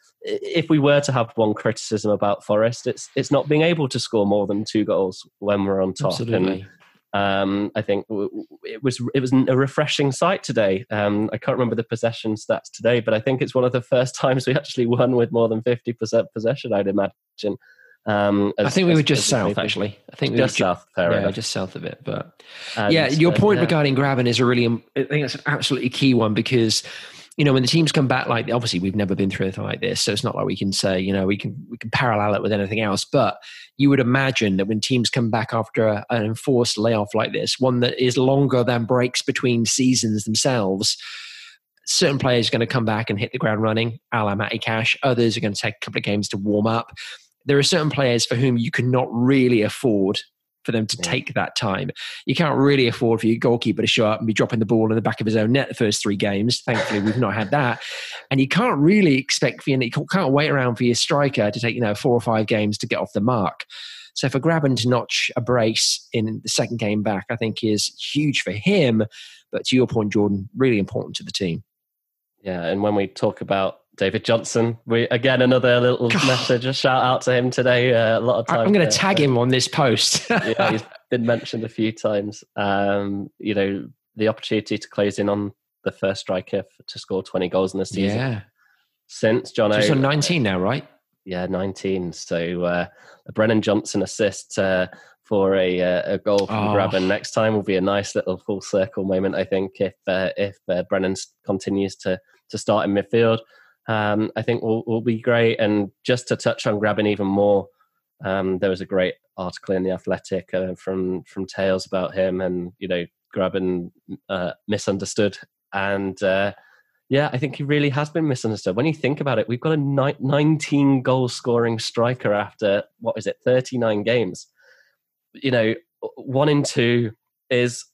Speaker 4: if we were to have one criticism about Forest, it's it's not being able to score more than two goals when we're on top.
Speaker 3: Absolutely.
Speaker 4: And, Um, I think it was it was a refreshing sight today. Um, I can't remember the possession stats today, but I think it's one of the first times we actually won with more than fifty percent possession, I'd imagine. Um, as,
Speaker 3: I think we
Speaker 4: as,
Speaker 3: were just south, actually. I think we
Speaker 4: just
Speaker 3: were
Speaker 4: south, fair
Speaker 3: yeah,
Speaker 4: enough.
Speaker 3: just south of it. But
Speaker 4: and,
Speaker 3: yeah, your point
Speaker 4: uh,
Speaker 3: regarding Graben is a really, I think it's an absolutely key one because, you know, when the teams come back, like obviously we've never been through anything like this, so it's not like we can say, you know, we can we can parallel it with anything else. But you would imagine that when teams come back after a, an enforced layoff like this, one that is longer than breaks between seasons themselves, certain players are going to come back and hit the ground running, a la Matty Cash. Others are going to take a couple of games to warm up. There are certain players for whom you cannot really afford for them to yeah. take that time. You can't really afford for your goalkeeper to show up and be dropping the ball in the back of his own net the first three games. Thankfully, we've not had that. And you can't really expect for you, you can't wait around for your striker to take, you know, four or five games to get off the mark. So for Graben to notch a brace in the second game back, I think is huge for him. But to your point, Jordan, really important to the team.
Speaker 4: Yeah, and when we talk about David Johnson, we again another little God. message, a shout out to him today. Uh, a lot of times
Speaker 3: I'm going to tag him on this post.
Speaker 4: Yeah, he's been mentioned a few times. Um, you know, the opportunity to close in on the first striker to score twenty goals in the season. Yeah, since John O.
Speaker 3: He's on nineteen now, right?
Speaker 4: Yeah, nineteen. So uh, a Brennan Johnson assist uh, for a, uh, a goal from oh. Graben next time will be a nice little full circle moment. I think if uh, if uh, Brennan continues to to start in midfield. Um, I think will will be great. And just to touch on Graben even more, um, there was a great article in The Athletic uh, from from Tales about him, and you know Graben uh, misunderstood. And uh, yeah, I think he really has been misunderstood. When you think about it, we've got a ni- nineteen goal scoring striker after what is it, thirty-nine games. You know, one in two is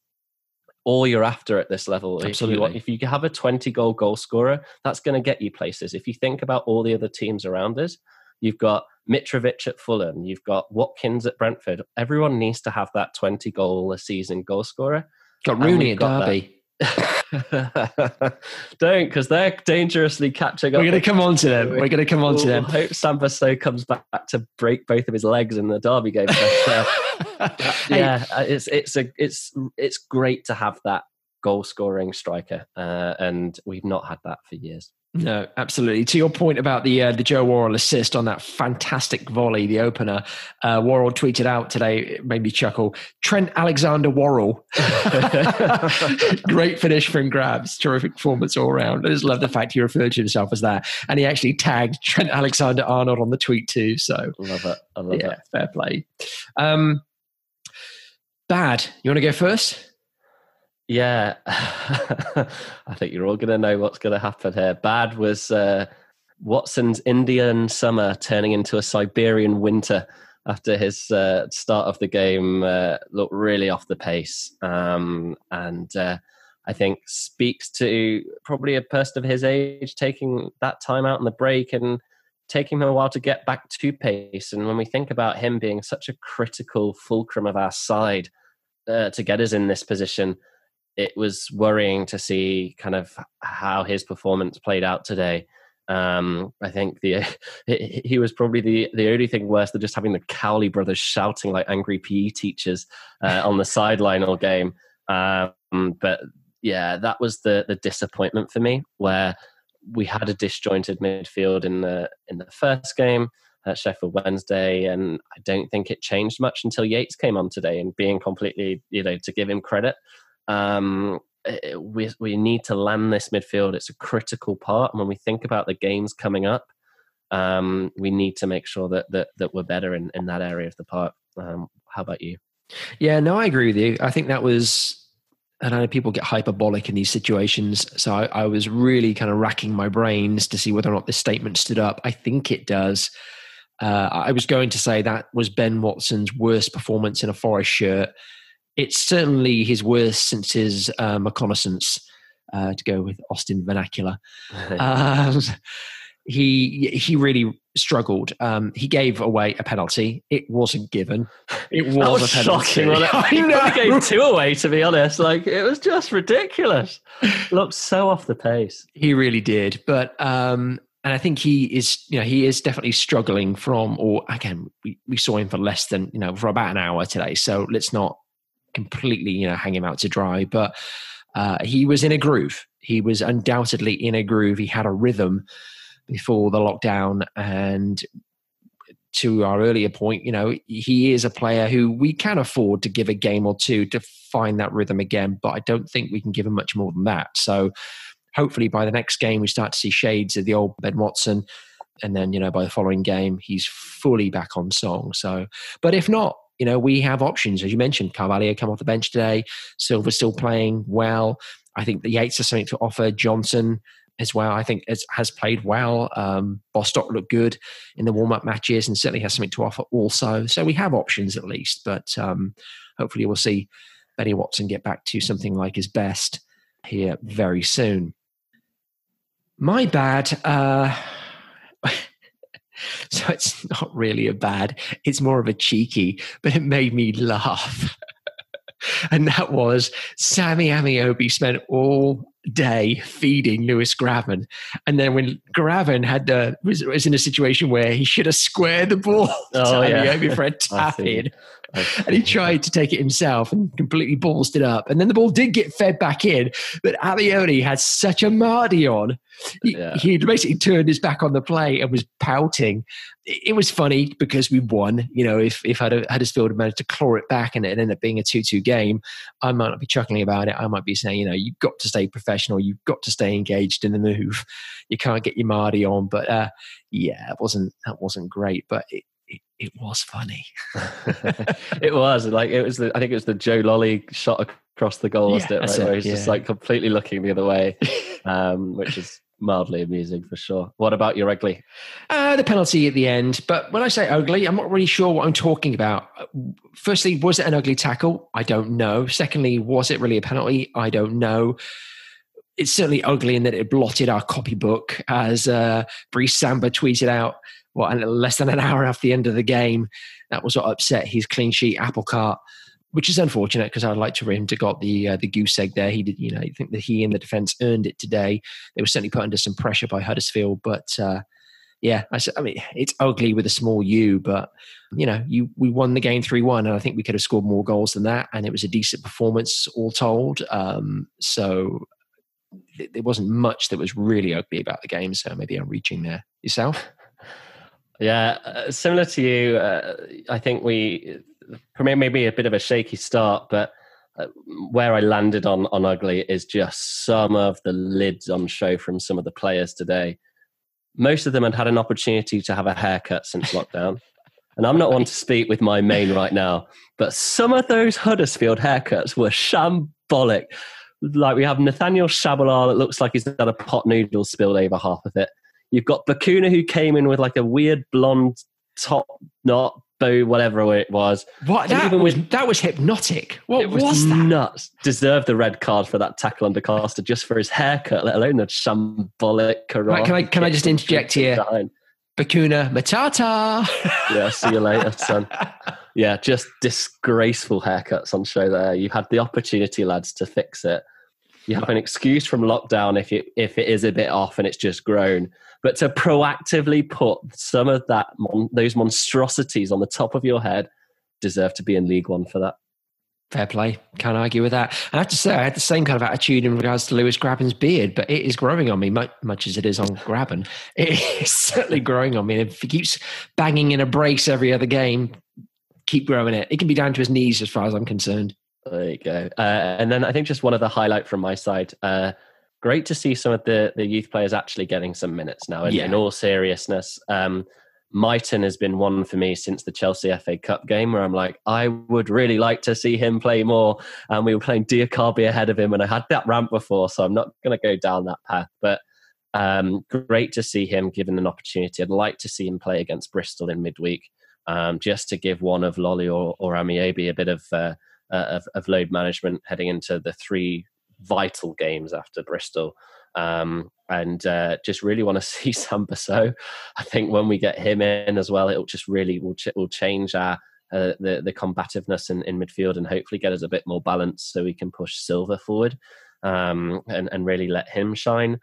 Speaker 4: all you're after at this level.
Speaker 3: Absolutely.
Speaker 4: If you, if you have a twenty goal goal scorer, that's going to get you places. If you think about all the other teams around us, you've got Mitrovic at Fulham, you've got Watkins at Brentford. Everyone needs to have that twenty goal a season goal scorer.
Speaker 3: Got Rooney at Derby.
Speaker 4: Don't, because they're dangerously catching up.
Speaker 3: We're going to come on to them. We're going to come on to them.
Speaker 4: I hope Sambasso comes back to break both of his legs in the Derby game. But, uh, yeah, it's it's a it's it's great to have that goal scoring striker, uh, and we've not had that for years.
Speaker 3: No, absolutely. To your point about the uh, the Joe Worrell assist on that fantastic volley, the opener, uh, Worrell tweeted out today, it made me chuckle, Trent Alexander-Worrell. Great finish from Grabs. Terrific performance all around. I just love the fact he referred to himself as that. And he actually tagged Trent Alexander-Arnold on the tweet too. So
Speaker 4: love it. I love
Speaker 3: yeah,
Speaker 4: it.
Speaker 3: Fair play. Um, bad. You want to go first?
Speaker 4: Yeah, I think you're all going to know what's going to happen here. Bad was uh, Watson's Indian summer turning into a Siberian winter after his uh, start of the game uh, looked really off the pace. Um, and uh, I think speaks to probably a person of his age taking that time out in the break and taking him a while to get back to pace. And when we think about him being such a critical fulcrum of our side uh, to get us in this position, it was worrying to see kind of how his performance played out today. Um, I think the he was probably the, the only thing worse than just having the Cowley brothers shouting like angry P E teachers uh, on the sideline all game. Um, but yeah, that was the the disappointment for me, where we had a disjointed midfield in the in the first game at Sheffield Wednesday, and I don't think it changed much until Yates came on today. And being completely, you know, to give him credit, um, we we need to land this midfield. It's a critical part, and when we think about the games coming up, um, we need to make sure that that that we're better in, in that area of the park. Um, how about you?
Speaker 3: Yeah, no, I agree with you. I think that was. And I know people get hyperbolic in these situations. So I, I was really kind of racking my brains to see whether or not this statement stood up. I think it does. Uh, I was going to say that was Ben Watson's worst performance in a Forest shirt. It's certainly his worst since his uh, reconnaissance, uh, to go with Austin vernacular. um, he he really struggled. Um, he gave away a penalty. It wasn't given. It was,
Speaker 4: that was
Speaker 3: a penalty.
Speaker 4: Shocking, wasn't it? I know. He gave two away, to be honest. Like, it was just ridiculous. Looked so off the pace.
Speaker 3: He really did. But um, and I think he is, you know, he is definitely struggling from. Or again, we, we saw him for less than, you know, for about an hour today. So let's not completely, you know, hang him out to dry. But uh, he was in a groove. He was undoubtedly in a groove. He had a rhythm before the lockdown, and to our earlier point, you know, he is a player who we can afford to give a game or two to find that rhythm again, but I don't think we can give him much more than that. So hopefully by the next game, we start to see shades of the old Ben Watson, and then, you know, by the following game, he's fully back on song. So, but if not, you know, we have options. As you mentioned, Carvalho come off the bench today. Silva's still playing well. I think the Yates has something to offer. Johnson as well, I think has, has played well. Um, Bostock looked good in the warm-up matches and certainly has something to offer also. So we have options at least, but um, hopefully we'll see Benny Watson get back to something like his best here very soon. My bad. Uh, so it's not really a bad, it's more of a cheeky, but it made me laugh. And that was Sammy Amiobi spent all day feeding Lewis Graven. And then when Graven had the, was, was in a situation where he should have squared the ball
Speaker 4: oh,
Speaker 3: to
Speaker 4: yeah.
Speaker 3: Amiobi for a tap in. And he tried to take it himself and completely ballsed it up. And then the ball did get fed back in, but Alioni had such a mardy on. He,
Speaker 4: yeah.
Speaker 3: he basically turned his back on the play and was pouting. It, it was funny because we won. You know, if, if Huddersfield had managed to claw it back and it ended up being a two two game, I might not be chuckling about it. I might be saying, you know, you've got to stay professional. You've got to stay engaged in the move. You can't get your mardy on. But uh, yeah, it wasn't, that wasn't great. But it, It, it was funny.
Speaker 4: It was like it was. The, I think it was the Joe Lolly shot across the goal, wasn't
Speaker 3: yeah,
Speaker 4: it? Right,
Speaker 3: it,
Speaker 4: where he's
Speaker 3: yeah.
Speaker 4: just like completely looking the other way, um, which is mildly amusing for sure. What about your ugly?
Speaker 3: Uh, the penalty at the end. But when I say ugly, I'm not really sure what I'm talking about. Firstly, was it an ugly tackle? I don't know. Secondly, was it really a penalty? I don't know. It's certainly ugly in that it blotted our copybook, as uh, Brice Samba tweeted out. What, less than an hour after the end of the game. That was what upset his clean sheet apple cart, which is unfortunate because I'd like to him to got the uh, the goose egg there. He did, you know, I think that he and the defence earned it today. They were certainly put under some pressure by Huddersfield, but uh, yeah, I, I mean, it's ugly with a small U, but you know, you we won the game three one, and I think we could have scored more goals than that, and it was a decent performance all told. Um, so th- there wasn't much that was really ugly about the game. So maybe I'm reaching there. Yourself?
Speaker 4: Yeah, uh, similar to you, uh, I think we, for me, maybe a bit of a shaky start, but uh, where I landed on, on ugly is just some of the lids on show from some of the players today. Most of them had had an opportunity to have a haircut since lockdown. And I'm not one to speak with my mane right now, but some of those Huddersfield haircuts were shambolic. like we have Nathaniel Shabalala that looks like he's had a pot noodle spilled over half of it. You've got Bakuna who came in with like a weird blonde top knot bow, whatever it was.
Speaker 3: What that
Speaker 4: even
Speaker 3: was
Speaker 4: with,
Speaker 3: that was hypnotic. What
Speaker 4: it was,
Speaker 3: was that?
Speaker 4: Nuts. Deserved the red card for that tackle under Caster just for his haircut, let alone the shambolic karate.
Speaker 3: Right, can I can I just interject here?
Speaker 4: Behind.
Speaker 3: Bakuna Matata.
Speaker 4: Yeah, see you later, son. Yeah, just disgraceful haircuts on show there. You've had the opportunity, lads, to fix it. You have an excuse from lockdown if it if it is a bit off and it's just grown. But to proactively put some of that mon- those monstrosities on the top of your head deserve to be in League One for that.
Speaker 3: Fair play. Can't argue with that. I have to say, I had the same kind of attitude in regards to Lewis Graben's beard, but it is growing on me, much, much as it is on Graben. It is certainly growing on me. And if he keeps banging in a brace every other game, keep growing it. It can be down to his knees as far as I'm concerned.
Speaker 4: There you go. Uh, and then I think just one other highlight from my side. Uh, great to see some of the, the youth players actually getting some minutes now. In,
Speaker 3: Yeah.
Speaker 4: in all seriousness, um, Mighton has been one for me since the Chelsea F A Cup game where I'm like, I would really like to see him play more. And we were playing Diakabi ahead of him and I had that rant before, so I'm not going to go down that path. But um, great to see him given an opportunity. I'd like to see him play against Bristol in midweek um, just to give one of Lolly or, or Amiobi a bit of... Uh, Uh, of, of load management heading into the three vital games after Bristol. Um, and uh, just really want to see Sam Basso. I think when we get him in as well, it'll just really will, ch- will change our uh, the, the combativeness in, in midfield and hopefully get us a bit more balance so we can push Silva forward um, and, and really let him shine.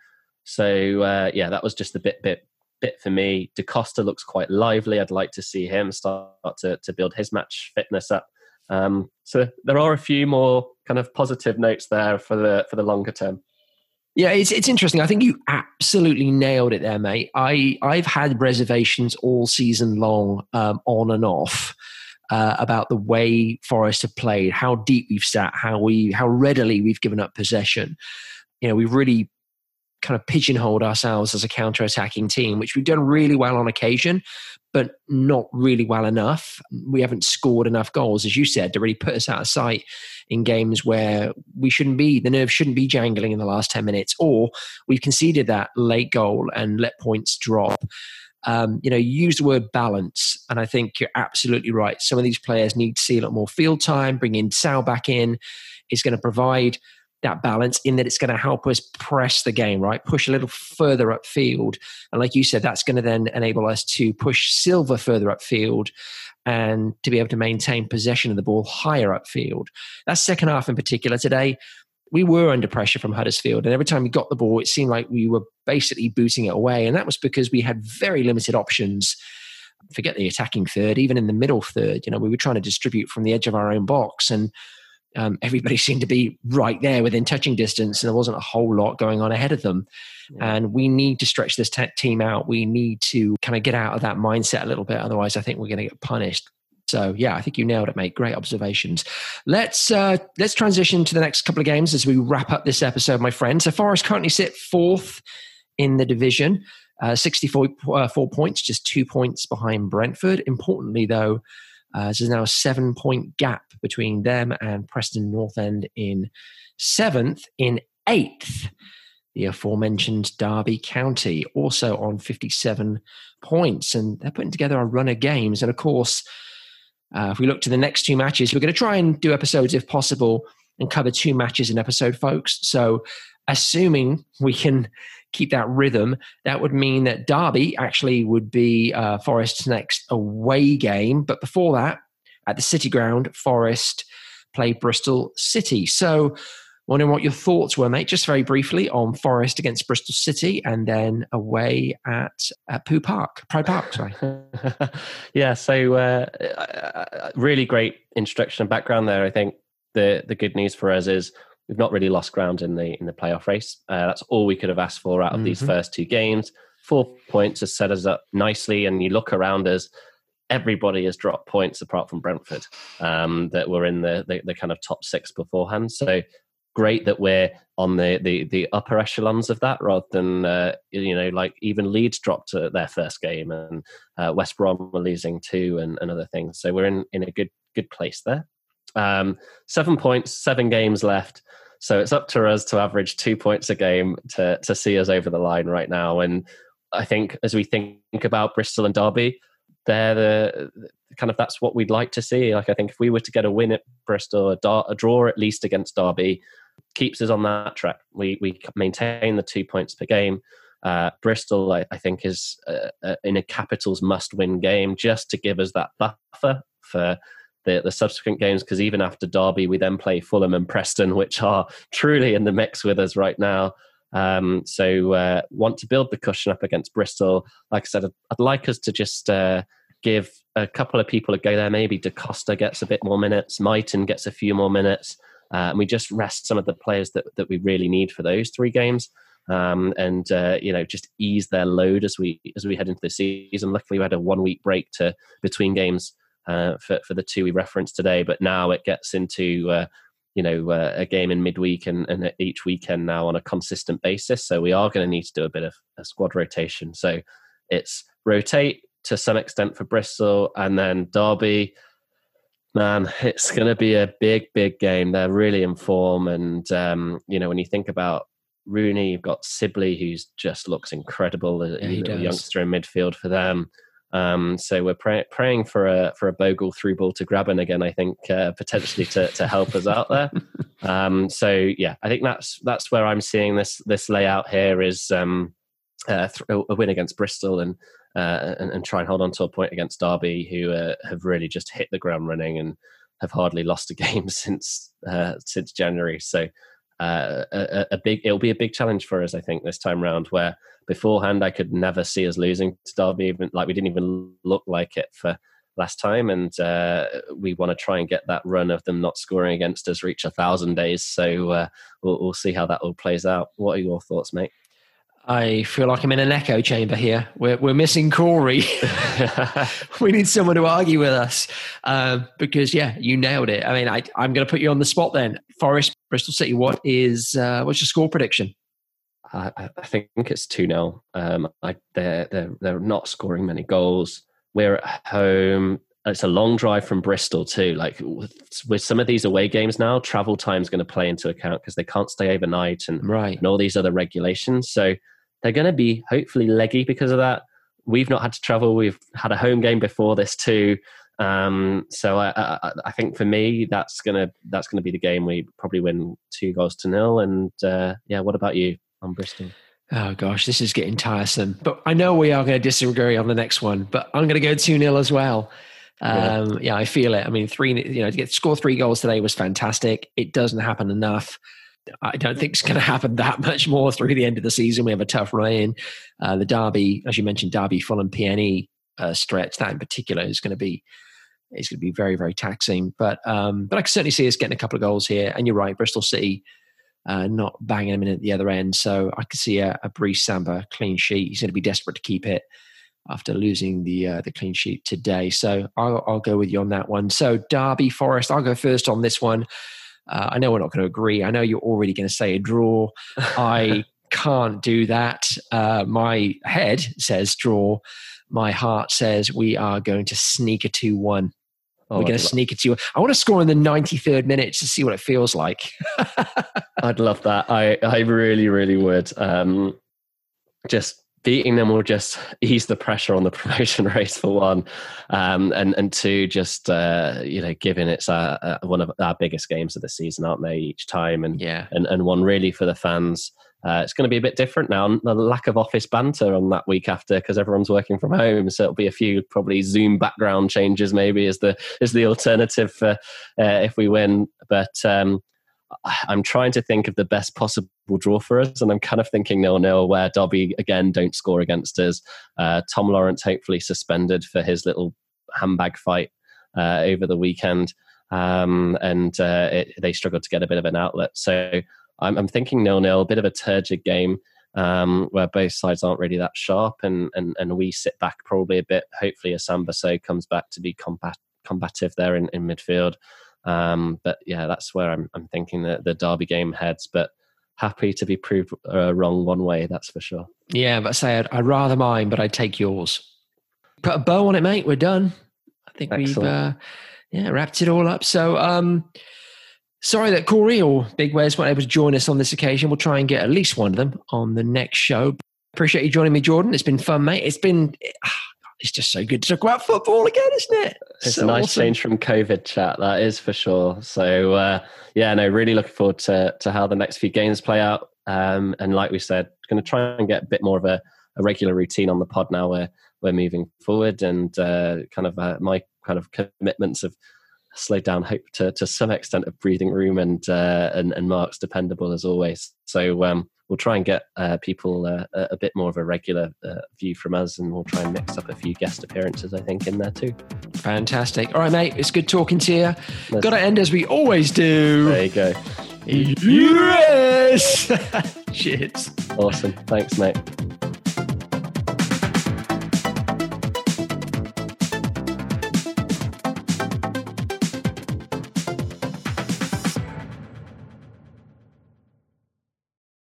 Speaker 4: So uh, yeah, that was just a bit bit bit for me. Da Costa looks quite lively. I'd like to see him start to, to build his match fitness up. Um, so there are a few more kind of positive notes there for the for the longer term.
Speaker 3: Yeah, it's it's interesting. I think you absolutely nailed it there, mate. I I've had reservations all season long, um, on and off, uh, about the way Forest have played, how deep we've sat, how we how readily we've given up possession. You know, we've really kind of pigeonholed ourselves as a counter-attacking team, which we've done really well on occasion, but not really well enough. We haven't scored enough goals, as you said, to really put us out of sight in games where we shouldn't be, the nerves shouldn't be jangling in the last ten minutes, or we've conceded that late goal and let points drop. Um, you know, you use the word balance, and I think you're absolutely right. Some of these players need to see a lot more field time. Bringing Sal back in is going to provide that balance in that it's going to help us press the game, right? Push a little further upfield. And like you said, that's going to then enable us to push Silva further upfield and to be able to maintain possession of the ball higher upfield. That second half in particular today, we were under pressure from Huddersfield. And every time we got the ball, it seemed like we were basically booting it away. And that was because we had very limited options. Forget the attacking third, even in the middle third, you know, we were trying to distribute from the edge of our own box. And Um, everybody seemed to be right there within touching distance, and there wasn't a whole lot going on ahead of them. Yeah. And we need to stretch this te- team out. We need to kind of get out of that mindset a little bit. Otherwise, I think we're going to get punished. So, yeah, I think you nailed it, mate. Great observations. Let's uh, let's transition to the next couple of games as we wrap up this episode, my friend. So, Forest currently sit fourth in the division, uh, sixty-four uh, four points, just two points behind Brentford. Importantly, though, Uh, there's now a seven-point gap between them and Preston North End in seventh. In eighth, the aforementioned Derby County, also on fifty-seven points. And they're putting together a run of games. And of course, uh, if we look to the next two matches, we're going to try and do episodes, if possible, and cover two matches an episode, folks. So assuming we can keep that rhythm, that would mean that Derby actually would be uh, Forest's next away game. But before that, at the City Ground, Forest play Bristol City. So wondering what your thoughts were, mate, just very briefly on Forest against Bristol City and then away at, at Pooh Park, Pride Park, sorry.
Speaker 4: Yeah, so uh, really great introduction and background there. I think the, the good news for us is we've not really lost ground in the in the playoff race. Uh, that's all we could have asked for out of mm-hmm. these first two games. Four points has set us up nicely, and you look around us, everybody has dropped points apart from Brentford um, that were in the, the the kind of top six beforehand. So great that we're on the the, the upper echelons of that rather than uh, you know like even Leeds dropped uh, their first game and uh, West Brom were losing two and, and other things. So we're in in a good good place there. Um, seven points, seven games left. So it's up to us to average two points a game to to see us over the line right now. And I think as we think about Bristol and Derby, they're the kind of, that's what we'd like to see. Like, I think if we were to get a win at Bristol, a, dar- a draw at least against Derby, keeps us on that track. We we maintain the two points per game. Uh, Bristol, I, I think, is uh, uh, in a Capitals must-win game, just to give us that buffer for the, the subsequent games, because even after Derby, we then play Fulham and Preston, which are truly in the mix with us right now. Um, so uh, want to build the cushion up against Bristol. Like I said, I'd, I'd like us to just uh, give a couple of people a go there. Maybe Da Costa gets a bit more minutes, Mighton gets a few more minutes, uh, and we just rest some of the players that, that we really need for those three games. Um, and uh, you know, just ease their load as we as we head into the season. Luckily, we had a one week break to between games uh, for for the two we referenced today. But now it gets into uh, you know uh, a game in midweek and, and each weekend now on a consistent basis. So we are going to need to do a bit of a squad rotation. So it's rotate to some extent for Bristol, and then Derby. Man, it's going to be a big, big game. They're really in form, and um, you know, when you think about Rooney, you've got Sibley, who's just looks incredible, a
Speaker 3: yeah,
Speaker 4: little youngster in midfield for them. Um, so we're pray- praying for a for a Bogle through ball to Graben again. I think uh, potentially to to help us out there. Um, so yeah, I think that's that's where I'm seeing this this layout here is um, uh, th- a win against Bristol and, uh, and and try and hold on to a point against Derby, who uh, have really just hit the ground running and have hardly lost a game since uh, since January. So. Uh, a, a big, it'll be a big challenge for us, I think, this time round. Where beforehand, I could never see us losing to Derby, even like we didn't even look like it for last time, and uh, we want to try and get that run of them not scoring against us reach a thousand days. So uh, we'll, we'll see how that all plays out. What are your thoughts, mate?
Speaker 3: I feel like I'm in an echo chamber here. We're we're missing Corey. We need someone to argue with us um, because, yeah, you nailed it. I mean, I, I'm going to put you on the spot then. Forest, Bristol City. What is uh, what's your score prediction?
Speaker 4: I, I think it's two nil. Um, I, they're they're they're not scoring many goals. We're at home. It's a long drive from Bristol too. Like with, with some of these away games now, travel time is going to play into account because they can't stay overnight and,
Speaker 3: right.
Speaker 4: and all these other regulations. So they're going to be hopefully leggy because of that. We've not had to travel. We've had a home game before this too. Um, so I, I, I think for me, that's gonna that's gonna be the game. We probably win two goals to nil. And uh, yeah, what about you on Bristol?
Speaker 3: Oh gosh, this is getting tiresome. But I know we are going to disagree on the next one. But I'm going to go two nil as well. Um, yeah. yeah, I feel it. I mean, three. You know, to get score three goals today was fantastic. It doesn't happen enough. I don't think it's going to happen that much more through the end of the season. We have a tough run in. Uh, the Derby, as you mentioned, Derby, Fulham, P N E uh, stretch, that in particular is going to be is going to be very, very taxing. But um, but I can certainly see us getting a couple of goals here. And you're right, Bristol City uh, not banging them in at the other end. So I could see a, a Brice Samba clean sheet. He's going to be desperate to keep it after losing the uh, the clean sheet today. So I'll, I'll go with you on that one. So Derby, Forest, I'll go first on this one. Uh, I know we're not going to agree. I know you're already going to say a draw. I can't do that. Uh, my head says draw. My heart says we are going to sneak a two one. Oh, we're going to sneak a two one. I want to score in the ninety-third minute to see what it feels like.
Speaker 4: I'd love that. I, I really, really would. Um, just beating them will just ease the pressure on the promotion race for one, um, and and two, just uh, you know, given it's uh, uh, one of our biggest games of the season, aren't they? Each time, and
Speaker 3: yeah,
Speaker 4: and and one really for the fans. Uh, it's going to be a bit different now. The lack of office banter on that week after because everyone's working from home, so it'll be a few probably Zoom background changes. Maybe is the is the alternative for uh, if we win, but. Um, I'm trying to think of the best possible draw for us, and I'm kind of thinking nil-nil, where Derby again don't score against us. Uh, Tom Lawrence hopefully suspended for his little handbag fight uh, over the weekend, um, and uh, it, they struggled to get a bit of an outlet. So I'm, I'm thinking nil-nil, a bit of a turgid game um, where both sides aren't really that sharp, and and and we sit back probably a bit. Hopefully, a Sambaso comes back to be combat, combative there in, in midfield. Um, but yeah, that's where I'm, I'm thinking that the Derby game heads, but happy to be proved uh, wrong one way, that's for sure.
Speaker 3: Yeah, but say I'd, I'd rather mine, but I'd take yours. Put a bow on it, mate. We're done. I think Excellent. we've uh, yeah wrapped it all up. So um, Sorry that Corey or Big Wes weren't able to join us on this occasion. We'll try and get at least one of them on the next show. Appreciate you joining me, Jordan. It's been fun, mate. It's been, it's just so good to talk about football again, isn't it?
Speaker 4: It's
Speaker 3: so
Speaker 4: a nice
Speaker 3: awesome.
Speaker 4: change from COVID chat, that is for sure. So, uh, yeah, no, really looking forward to to how the next few games play out. Um, and like we said, going to try and get a bit more of a, a regular routine on the pod now where we're moving forward, and uh, kind of uh, my kind of commitments of slowed down hope to, to some extent of breathing room, and, uh, and and Mark's dependable as always. So um, we'll try and get uh, people uh, a bit more of a regular uh, view from us, and we'll try and mix up a few guest appearances, I think, in there too.
Speaker 3: Fantastic. All right, mate. It's good talking to you.
Speaker 4: Nice.
Speaker 3: Got to end as we always do.
Speaker 4: There you go.
Speaker 3: Yes. Cheers.
Speaker 4: Awesome. Thanks, mate.